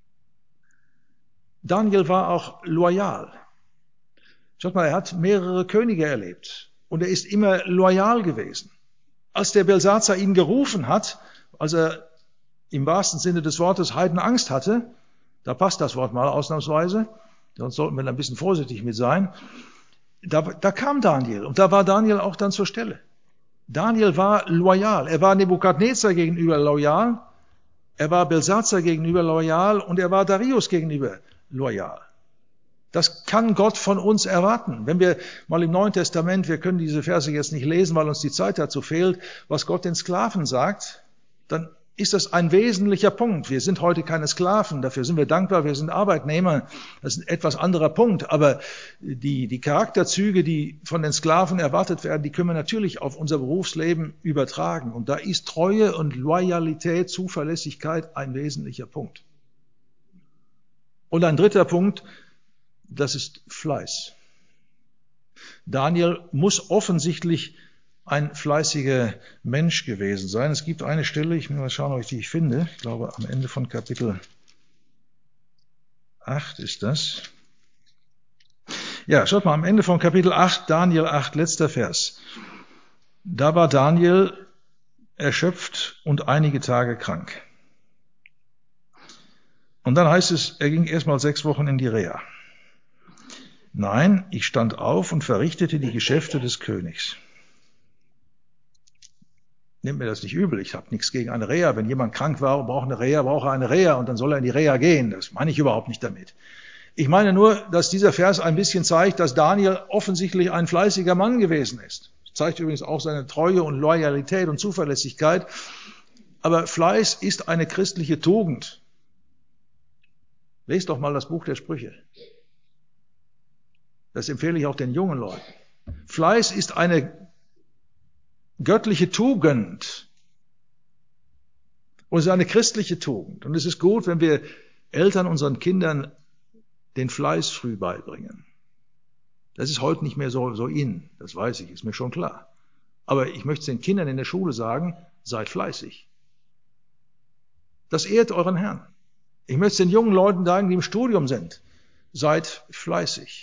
Speaker 1: Daniel war auch loyal. Schaut mal, er hat mehrere Könige erlebt und er ist immer loyal gewesen. Als der Belsazar ihn gerufen hat, als er im wahrsten Sinne des Wortes Heidenangst hatte, da passt das Wort mal ausnahmsweise, sonst sollten wir da ein bisschen vorsichtig mit sein, da, da kam Daniel und da war Daniel auch dann zur Stelle. Daniel war loyal, er war Nebukadnezar gegenüber loyal, er war Belsazar gegenüber loyal und er war Darius gegenüber loyal. Das kann Gott von uns erwarten. Wenn wir mal im Neuen Testament, wir können diese Verse jetzt nicht lesen, weil uns die Zeit dazu fehlt, was Gott den Sklaven sagt, dann ist das ein wesentlicher Punkt. Wir sind heute keine Sklaven, dafür sind wir dankbar, wir sind Arbeitnehmer. Das ist ein etwas anderer Punkt. Aber die, die Charakterzüge, die von den Sklaven erwartet werden, die können wir natürlich auf unser Berufsleben übertragen. Und da ist Treue und Loyalität, Zuverlässigkeit ein wesentlicher Punkt. Und ein dritter Punkt, das ist Fleiß. Daniel muss offensichtlich ein fleißiger Mensch gewesen sein. Es gibt eine Stelle, ich muss mal schauen, ob ich die finde. Ich glaube, am Ende von Kapitel acht ist das. Ja, schaut mal, am Ende von Kapitel acht, Daniel acht, letzter Vers. Da war Daniel erschöpft und einige Tage krank. Und dann heißt es, er ging erstmal sechs Wochen in die Reha. Nein, ich stand auf und verrichtete die Geschäfte des Königs. Nehmt mir das nicht übel, ich habe nichts gegen eine Reha. Wenn jemand krank war und braucht eine Reha, braucht er eine Reha und dann soll er in die Reha gehen. Das meine ich überhaupt nicht damit. Ich meine nur, dass dieser Vers ein bisschen zeigt, dass Daniel offensichtlich ein fleißiger Mann gewesen ist. Das zeigt übrigens auch seine Treue und Loyalität und Zuverlässigkeit. Aber Fleiß ist eine christliche Tugend. Lest doch mal das Buch der Sprüche. Das empfehle ich auch den jungen Leuten. Fleiß ist eine göttliche Tugend. Und es ist eine christliche Tugend. Und es ist gut, wenn wir Eltern unseren Kindern den Fleiß früh beibringen. Das ist heute nicht mehr so, so in. Das weiß ich, ist mir schon klar. Aber ich möchte den Kindern in der Schule sagen, seid fleißig. Das ehrt euren Herrn. Ich möchte es den jungen Leuten sagen, die im Studium sind, seid fleißig.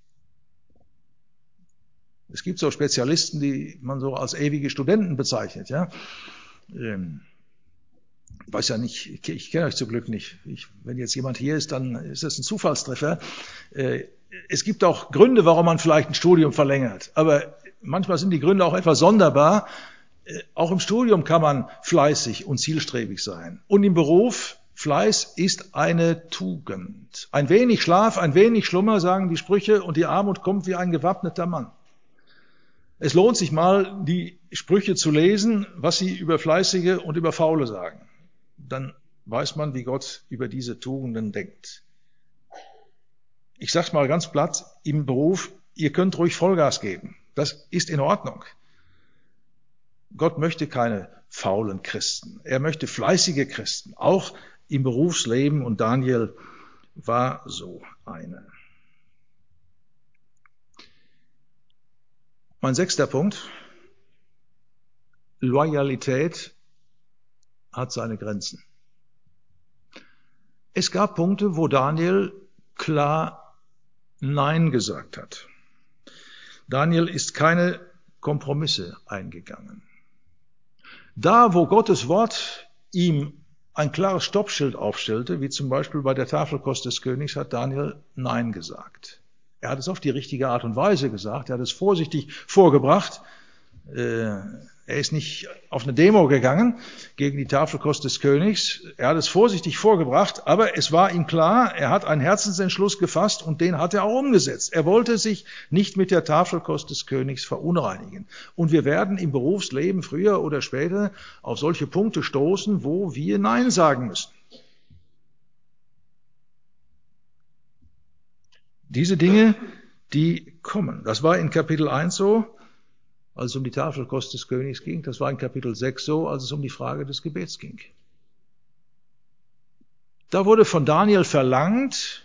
Speaker 1: Es gibt so Spezialisten, die man so als ewige Studenten bezeichnet. Ja, ähm, ich weiß ja nicht, ich, ich kenne euch zum Glück nicht. Ich, wenn jetzt jemand hier ist, dann ist das ein Zufallstreffer. Äh, es gibt auch Gründe, warum man vielleicht ein Studium verlängert. Aber manchmal sind die Gründe auch etwas sonderbar. Äh, auch im Studium kann man fleißig und zielstrebig sein. Und im Beruf, Fleiß ist eine Tugend. Ein wenig Schlaf, ein wenig Schlummer, sagen die Sprüche, und die Armut kommt wie ein gewappneter Mann. Es lohnt sich mal, die Sprüche zu lesen, was sie über Fleißige und über Faule sagen. Dann weiß man, wie Gott über diese Tugenden denkt. Ich sag's mal ganz platt, im Beruf, ihr könnt ruhig Vollgas geben. Das ist in Ordnung. Gott möchte keine faulen Christen. Er möchte fleißige Christen, auch im Berufsleben, und Daniel war so einer. Mein sechster Punkt. Loyalität hat seine Grenzen. Es gab Punkte, wo Daniel klar Nein gesagt hat. Daniel ist keine Kompromisse eingegangen. Da, wo Gottes Wort ihm ein klares Stoppschild aufstellte, wie zum Beispiel bei der Tafelkost des Königs, hat Daniel Nein gesagt. Er hat es auf die richtige Art und Weise gesagt, er hat es vorsichtig vorgebracht, Er ist nicht auf eine Demo gegangen gegen die Tafelkost des Königs. Er hat es vorsichtig vorgebracht, aber es war ihm klar, er hat einen Herzensentschluss gefasst und den hat er auch umgesetzt. Er wollte sich nicht mit der Tafelkost des Königs verunreinigen. Und wir werden im Berufsleben früher oder später auf solche Punkte stoßen, wo wir Nein sagen müssen. Diese Dinge, die kommen. Das war in Kapitel eins so, als es um die Tafelkost des Königs ging. Das war in Kapitel sechs so, als es um die Frage des Gebets ging. Da wurde von Daniel verlangt,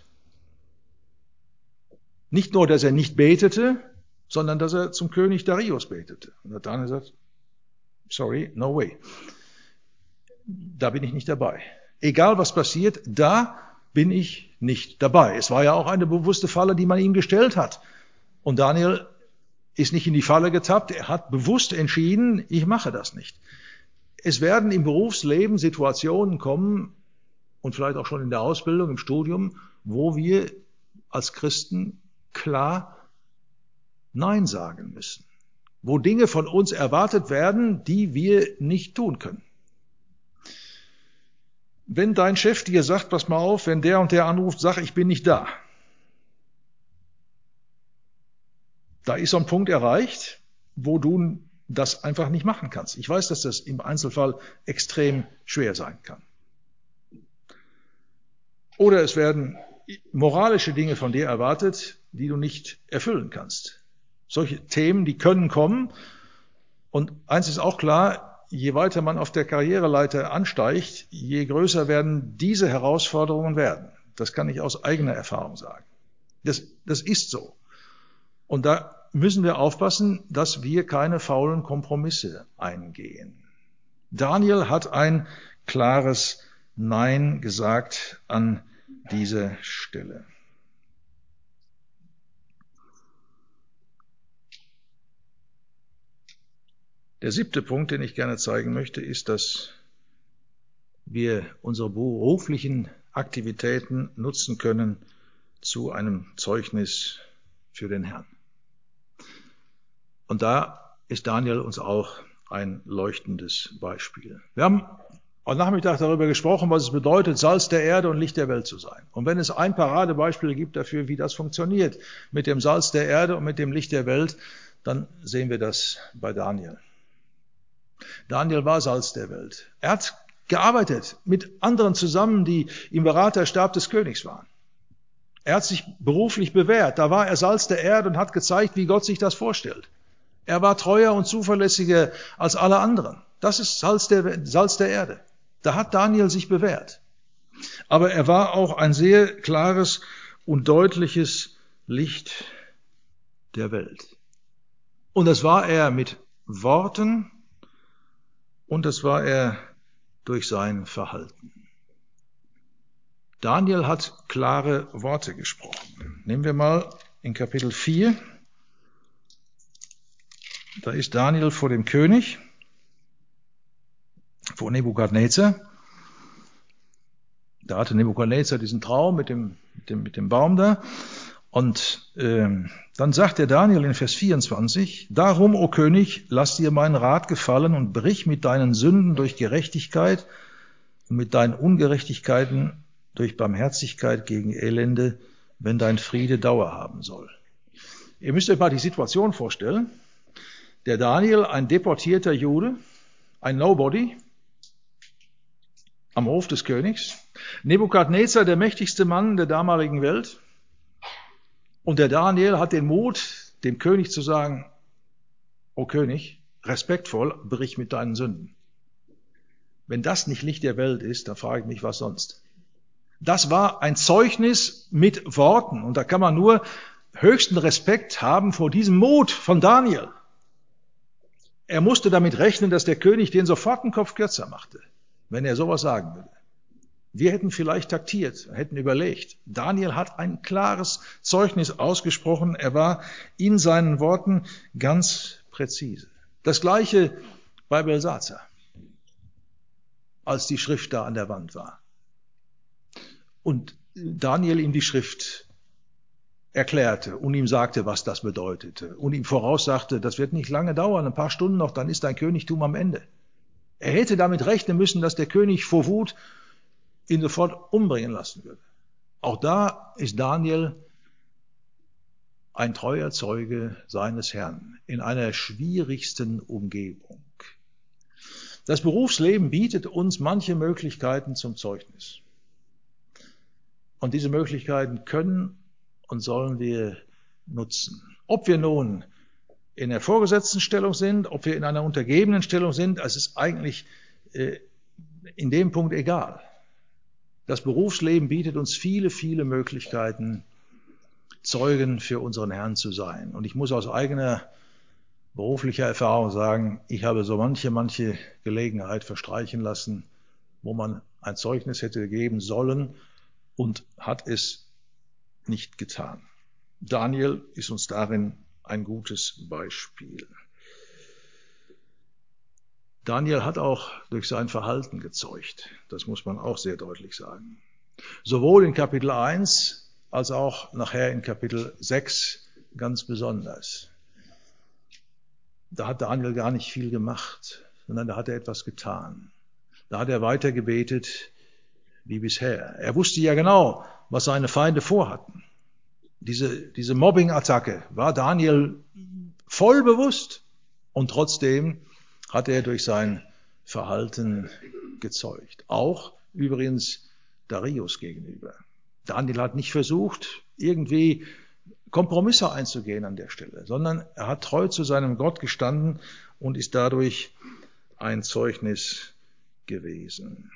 Speaker 1: nicht nur, dass er nicht betete, sondern dass er zum König Darius betete. Und hat Daniel gesagt, sorry, no way. Da bin ich nicht dabei. Egal was passiert, da bin ich nicht dabei. Es war ja auch eine bewusste Falle, die man ihm gestellt hat. Und Daniel ist nicht in die Falle getappt, er hat bewusst entschieden, ich mache das nicht. Es werden im Berufsleben Situationen kommen, und vielleicht auch schon in der Ausbildung, im Studium, wo wir als Christen klar Nein sagen müssen. Wo Dinge von uns erwartet werden, die wir nicht tun können. Wenn dein Chef dir sagt, pass mal auf, wenn der und der anruft, sag, ich bin nicht da. Da ist so ein Punkt erreicht, wo du das einfach nicht machen kannst. Ich weiß, dass das im Einzelfall extrem schwer sein kann. Oder es werden moralische Dinge von dir erwartet, die du nicht erfüllen kannst. Solche Themen, die können kommen. Und eins ist auch klar, je weiter man auf der Karriereleiter ansteigt, je größer werden diese Herausforderungen werden. Das kann ich aus eigener Erfahrung sagen. Das, das ist so. Und da müssen wir aufpassen, dass wir keine faulen Kompromisse eingehen. Daniel hat ein klares Nein gesagt an dieser Stelle. Der siebte Punkt, den ich gerne zeigen möchte, ist, dass wir unsere beruflichen Aktivitäten nutzen können zu einem Zeugnis für den Herrn. Und da ist Daniel uns auch ein leuchtendes Beispiel. Wir haben am Nachmittag darüber gesprochen, was es bedeutet, Salz der Erde und Licht der Welt zu sein. Und wenn es ein Paradebeispiel gibt dafür, wie das funktioniert, mit dem Salz der Erde und mit dem Licht der Welt, dann sehen wir das bei Daniel. Daniel war Salz der Welt. Er hat gearbeitet mit anderen zusammen, die im Beraterstab des Königs waren. Er hat sich beruflich bewährt. Da war er Salz der Erde und hat gezeigt, wie Gott sich das vorstellt. Er war treuer und zuverlässiger als alle anderen. Das ist Salz der, Salz der Erde. Da hat Daniel sich bewährt. Aber er war auch ein sehr klares und deutliches Licht der Welt. Und das war er mit Worten und das war er durch sein Verhalten. Daniel hat klare Worte gesprochen. Nehmen wir mal in Kapitel vier. Da ist Daniel vor dem König, vor Nebukadnezar. Da hatte Nebukadnezar diesen Traum mit dem, mit dem, mit dem Baum da. Und ähm, dann sagt der Daniel in Vers vierundzwanzig, darum, o König, lass dir meinen Rat gefallen und brich mit deinen Sünden durch Gerechtigkeit und mit deinen Ungerechtigkeiten durch Barmherzigkeit gegen Elende, wenn dein Friede Dauer haben soll. Ihr müsst euch mal die Situation vorstellen. Der Daniel, ein deportierter Jude, ein Nobody, am Hof des Königs. Nebukadnezar, der mächtigste Mann der damaligen Welt. Und der Daniel hat den Mut, dem König zu sagen, o König, respektvoll, brich mit deinen Sünden. Wenn das nicht Licht der Welt ist, dann frage ich mich, was sonst. Das war ein Zeugnis mit Worten. Und da kann man nur höchsten Respekt haben vor diesem Mut von Daniel. Er musste damit rechnen, dass der König den sofort einen Kopf kürzer machte, wenn er sowas sagen würde. Wir hätten vielleicht taktiert, hätten überlegt. Daniel hat ein klares Zeugnis ausgesprochen. Er war in seinen Worten ganz präzise. Das Gleiche bei Belsazar, als die Schrift da an der Wand war. Und Daniel ihm die Schrift erklärte und ihm sagte, was das bedeutete und ihm voraussagte, das wird nicht lange dauern, ein paar Stunden noch, dann ist dein Königtum am Ende. Er hätte damit rechnen müssen, dass der König vor Wut ihn sofort umbringen lassen würde. Auch da ist Daniel ein treuer Zeuge seines Herrn in einer schwierigsten Umgebung. Das Berufsleben bietet uns manche Möglichkeiten zum Zeugnis. Und diese Möglichkeiten können und sollen wir nutzen. Ob wir nun in der vorgesetzten Stellung sind, ob wir in einer untergebenen Stellung sind, es ist eigentlich äh, in dem Punkt egal. Das Berufsleben bietet uns viele, viele Möglichkeiten, Zeugen für unseren Herrn zu sein. Und ich muss aus eigener beruflicher Erfahrung sagen, ich habe so manche, manche Gelegenheit verstreichen lassen, wo man ein Zeugnis hätte geben sollen und hat es nicht getan. Daniel ist uns darin ein gutes Beispiel. Daniel hat auch durch sein Verhalten gezeugt. Das muss man auch sehr deutlich sagen. Sowohl in Kapitel eins als auch nachher in Kapitel sechs ganz besonders. Da hat Daniel gar nicht viel gemacht, sondern da hat er etwas getan. Da hat er weiter gebetet wie bisher. Er wusste ja genau, was seine Feinde vorhatten. Diese, diese Mobbing-Attacke war Daniel voll bewusst und trotzdem hat er durch sein Verhalten gezeugt. Auch übrigens Darius gegenüber. Daniel hat nicht versucht, irgendwie Kompromisse einzugehen an der Stelle, sondern er hat treu zu seinem Gott gestanden und ist dadurch ein Zeugnis gewesen.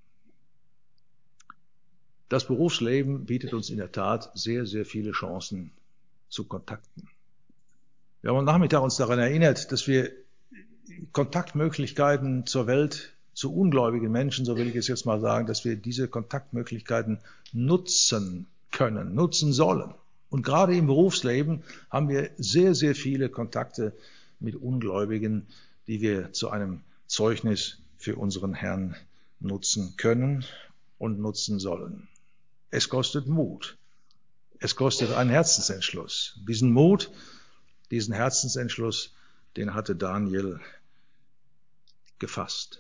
Speaker 1: Das Berufsleben bietet uns in der Tat sehr, sehr viele Chancen zu Kontakten. Wir haben am Nachmittag uns daran erinnert, dass wir Kontaktmöglichkeiten zur Welt, zu ungläubigen Menschen, so will ich es jetzt mal sagen, dass wir diese Kontaktmöglichkeiten nutzen können, nutzen sollen. Und gerade im Berufsleben haben wir sehr, sehr viele Kontakte mit Ungläubigen, die wir zu einem Zeugnis für unseren Herrn nutzen können und nutzen sollen. Es kostet Mut. Es kostet einen Herzensentschluss. Diesen Mut, diesen Herzensentschluss, den hatte Daniel gefasst.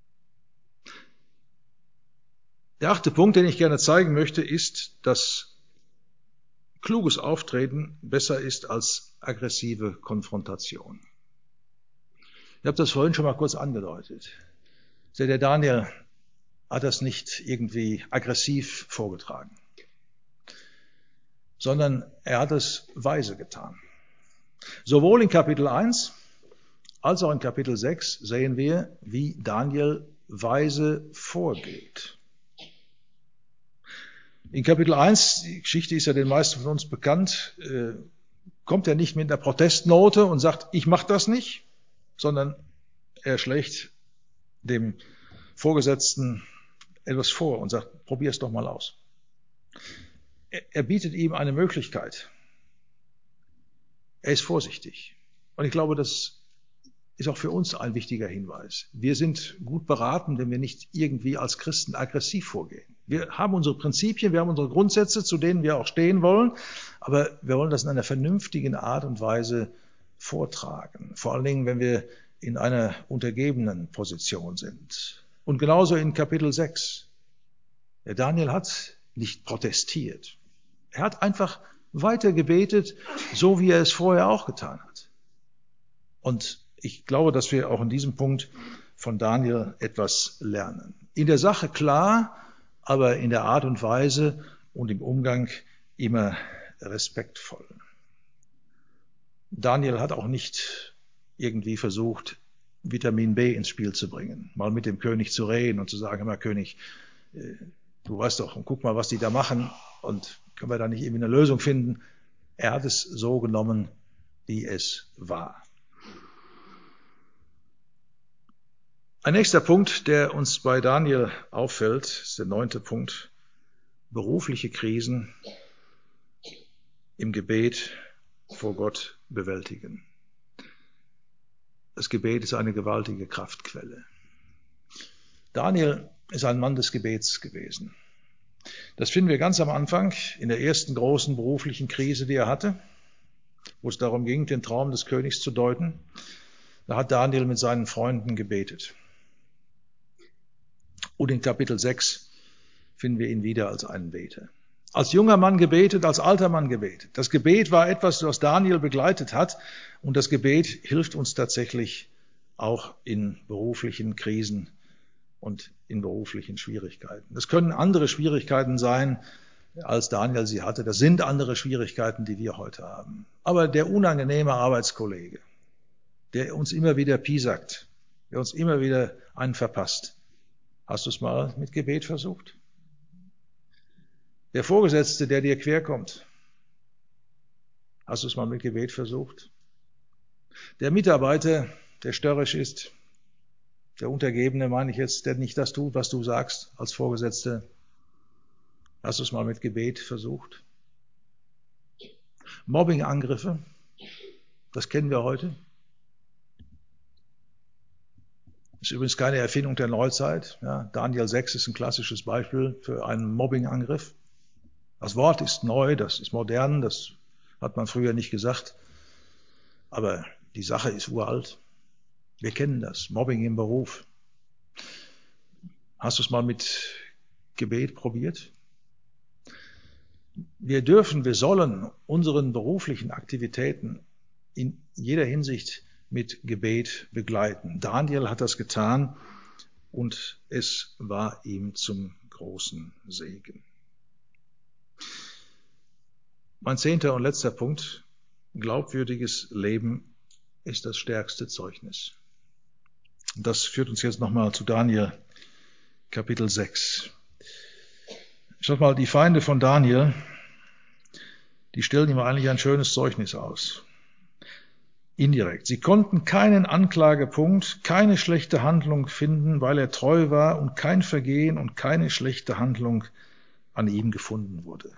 Speaker 1: Der achte Punkt, den ich gerne zeigen möchte, ist, dass kluges Auftreten besser ist als aggressive Konfrontation. Ich habe das vorhin schon mal kurz angedeutet. Der Daniel hat das nicht irgendwie aggressiv vorgetragen, sondern er hat es weise getan. Sowohl in Kapitel eins als auch in Kapitel sechs sehen wir, wie Daniel weise vorgeht. In Kapitel eins, die Geschichte ist ja den meisten von uns bekannt, äh, kommt er nicht mit einer Protestnote und sagt, ich mache das nicht, sondern er schlägt dem Vorgesetzten etwas vor und sagt, probier es doch mal aus. Er, er bietet ihm eine Möglichkeit. Er ist vorsichtig. Und ich glaube, das ist auch für uns ein wichtiger Hinweis. Wir sind gut beraten, wenn wir nicht irgendwie als Christen aggressiv vorgehen. Wir haben unsere Prinzipien, wir haben unsere Grundsätze, zu denen wir auch stehen wollen, aber wir wollen das in einer vernünftigen Art und Weise vortragen. Vor allen Dingen, wenn wir in einer untergebenen Position sind. Und genauso in Kapitel sechs. Der Daniel hat nicht protestiert. Er hat einfach weiter gebetet, so wie er es vorher auch getan hat. Und ich glaube, dass wir auch in diesem Punkt von Daniel etwas lernen. In der Sache klar, aber in der Art und Weise und im Umgang immer respektvoll. Daniel hat auch nicht irgendwie versucht, Vitamin B ins Spiel zu bringen, mal mit dem König zu reden und zu sagen, hör mal König, du weißt doch, und guck mal, was die da machen und können wir da nicht irgendwie eine Lösung finden. Er hat es so genommen, wie es war. Ein nächster Punkt, der uns bei Daniel auffällt, ist der neunte Punkt. Berufliche Krisen im Gebet vor Gott bewältigen. Das Gebet ist eine gewaltige Kraftquelle. Daniel ist ein Mann des Gebets gewesen. Das finden wir ganz am Anfang, in der ersten großen beruflichen Krise, die er hatte, wo es darum ging, den Traum des Königs zu deuten. Da hat Daniel mit seinen Freunden gebetet. Und in Kapitel sechs finden wir ihn wieder als einen Beter. Als junger Mann gebetet, als alter Mann gebetet. Das Gebet war etwas, was Daniel begleitet hat. Und das Gebet hilft uns tatsächlich auch in beruflichen Krisen und in beruflichen Schwierigkeiten. Das können andere Schwierigkeiten sein, als Daniel sie hatte. Das sind andere Schwierigkeiten, die wir heute haben. Aber der unangenehme Arbeitskollege, der uns immer wieder piesackt, der uns immer wieder einen verpasst. Hast du es mal mit Gebet versucht? Der Vorgesetzte, der dir querkommt. Hast du es mal mit Gebet versucht? Der Mitarbeiter, der störrisch ist. Der Untergebene, meine ich jetzt, der nicht das tut, was du sagst als Vorgesetzter. Hast du es mal mit Gebet versucht? Mobbingangriffe, das kennen wir heute. Das ist übrigens keine Erfindung der Neuzeit. Ja, Daniel sechs ist ein klassisches Beispiel für einen Mobbingangriff. Das Wort ist neu, das ist modern, das hat man früher nicht gesagt. Aber die Sache ist uralt. Wir kennen das, Mobbing im Beruf. Hast du es mal mit Gebet probiert? Wir dürfen, wir sollen unseren beruflichen Aktivitäten in jeder Hinsicht mit Gebet begleiten. Daniel hat das getan und es war ihm zum großen Segen. Mein zehnter und letzter Punkt: Glaubwürdiges Leben ist das stärkste Zeugnis. Das führt uns jetzt nochmal zu Daniel, Kapitel sechs. Schaut mal, die Feinde von Daniel, die stellen ihm eigentlich ein schönes Zeugnis aus. Indirekt. Sie konnten keinen Anklagepunkt, keine schlechte Handlung finden, weil er treu war, und kein Vergehen und keine schlechte Handlung an ihm gefunden wurde.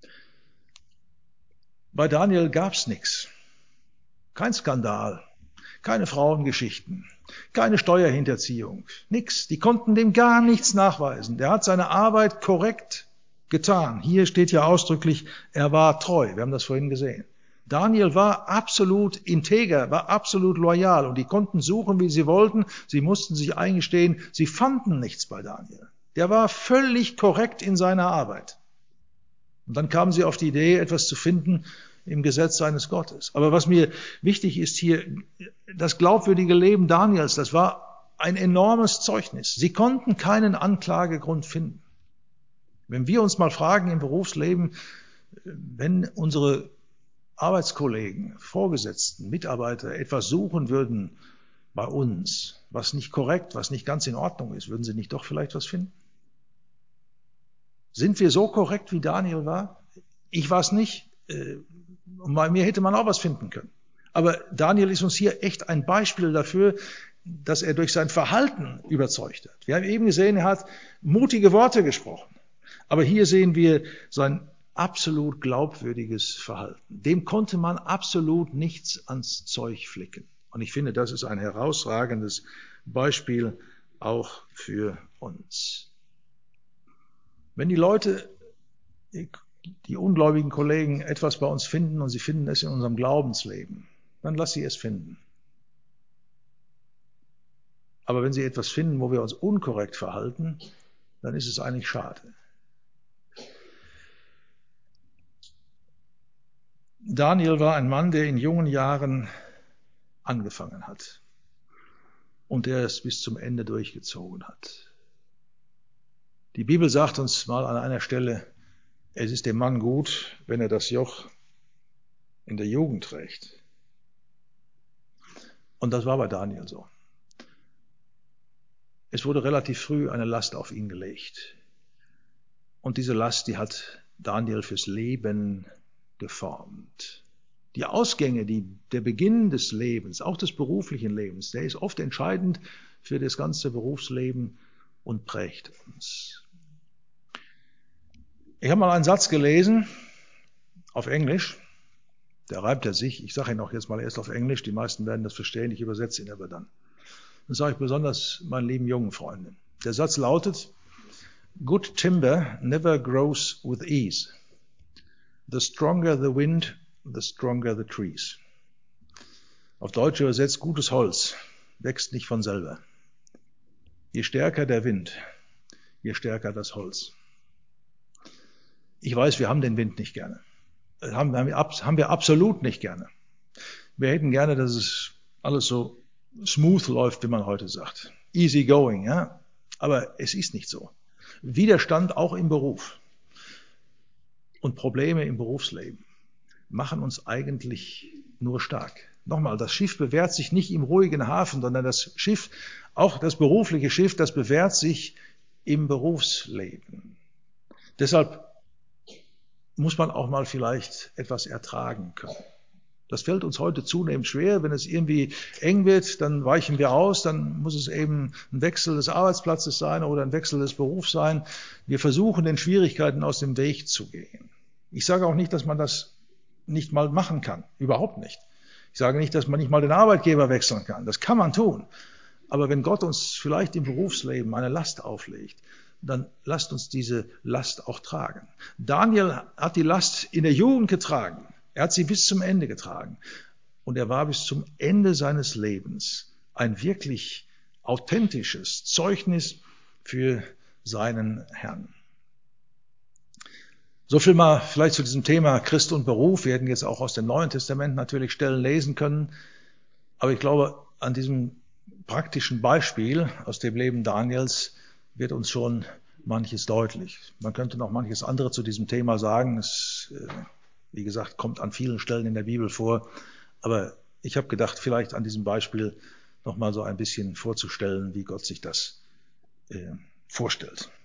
Speaker 1: Bei Daniel gab's nichts. Kein Skandal, keine Frauengeschichten, keine Steuerhinterziehung, nichts. Die konnten dem gar nichts nachweisen. Der hat seine Arbeit korrekt getan. Hier steht ja ausdrücklich, er war treu. Wir haben das vorhin gesehen. Daniel war absolut integer, war absolut loyal, und die konnten suchen, wie sie wollten. Sie mussten sich eingestehen, sie fanden nichts bei Daniel. Der war völlig korrekt in seiner Arbeit. Und dann kamen sie auf die Idee, etwas zu finden im Gesetz seines Gottes. Aber was mir wichtig ist hier, das glaubwürdige Leben Daniels, das war ein enormes Zeugnis. Sie konnten keinen Anklagegrund finden. Wenn wir uns mal fragen im Berufsleben, wenn unsere Arbeitskollegen, Vorgesetzten, Mitarbeiter etwas suchen würden bei uns, was nicht korrekt, was nicht ganz in Ordnung ist, würden sie nicht doch vielleicht was finden? Sind wir so korrekt, wie Daniel war? Ich war es nicht. Bei mir hätte man auch was finden können. Aber Daniel ist uns hier echt ein Beispiel dafür, dass er durch sein Verhalten überzeugt hat. Wir haben eben gesehen, er hat mutige Worte gesprochen. Aber hier sehen wir sein absolut glaubwürdiges Verhalten. Dem konnte man absolut nichts ans Zeug flicken. Und ich finde, das ist ein herausragendes Beispiel auch für uns. Wenn die Leute, die, die ungläubigen Kollegen, etwas bei uns finden und sie finden es in unserem Glaubensleben, dann lass sie es finden. Aber wenn sie etwas finden, wo wir uns unkorrekt verhalten, dann ist es eigentlich schade. Daniel war ein Mann, der in jungen Jahren angefangen hat und der es bis zum Ende durchgezogen hat. Die Bibel sagt uns mal an einer Stelle, es ist dem Mann gut, wenn er das Joch in der Jugend trägt. Und das war bei Daniel so. Es wurde relativ früh eine Last auf ihn gelegt. Und diese Last, die hat Daniel fürs Leben geformt. Die Ausgänge, die, der Beginn des Lebens, auch des beruflichen Lebens, der ist oft entscheidend für das ganze Berufsleben und prägt uns. Ich habe mal einen Satz gelesen auf Englisch, der reimt er sich. Ich sage ihn auch jetzt mal erst auf Englisch, die meisten werden das verstehen, ich übersetze ihn aber dann. Das sage ich besonders meinen lieben jungen Freunden. Der Satz lautet: Good timber never grows with ease. The stronger the wind, the stronger the trees. Auf Deutsch übersetzt, gutes Holz wächst nicht von selber. Je stärker der Wind, je stärker das Holz. Ich weiß, wir haben den Wind nicht gerne. Haben, haben, wir, haben wir absolut nicht gerne. Wir hätten gerne, dass es alles so smooth läuft, wie man heute sagt. Easy going, ja. Aber es ist nicht so. Widerstand auch im Beruf und Probleme im Berufsleben machen uns eigentlich nur stark. Nochmal, das Schiff bewährt sich nicht im ruhigen Hafen, sondern das Schiff, auch das berufliche Schiff, das bewährt sich im Berufsleben. Deshalb muss man auch mal vielleicht etwas ertragen können. Das fällt uns heute zunehmend schwer. Wenn es irgendwie eng wird, dann weichen wir aus. Dann muss es eben ein Wechsel des Arbeitsplatzes sein oder ein Wechsel des Berufs sein. Wir versuchen, den Schwierigkeiten aus dem Weg zu gehen. Ich sage auch nicht, dass man das nicht mal machen kann. Überhaupt nicht. Ich sage nicht, dass man nicht mal den Arbeitgeber wechseln kann. Das kann man tun. Aber wenn Gott uns vielleicht im Berufsleben eine Last auflegt, dann lasst uns diese Last auch tragen. Daniel hat die Last in der Jugend getragen. Er hat sie bis zum Ende getragen. Und er war bis zum Ende seines Lebens ein wirklich authentisches Zeugnis für seinen Herrn. So viel mal vielleicht zu diesem Thema Christ und Beruf. Wir hätten jetzt auch aus dem Neuen Testament natürlich Stellen lesen können. Aber ich glaube, an diesem praktischen Beispiel aus dem Leben Daniels wird uns schon manches deutlich. Man könnte noch manches andere zu diesem Thema sagen. Es, wie gesagt, kommt an vielen Stellen in der Bibel vor. Aber ich habe gedacht, vielleicht an diesem Beispiel noch mal so ein bisschen vorzustellen, wie Gott sich das äh, vorstellt.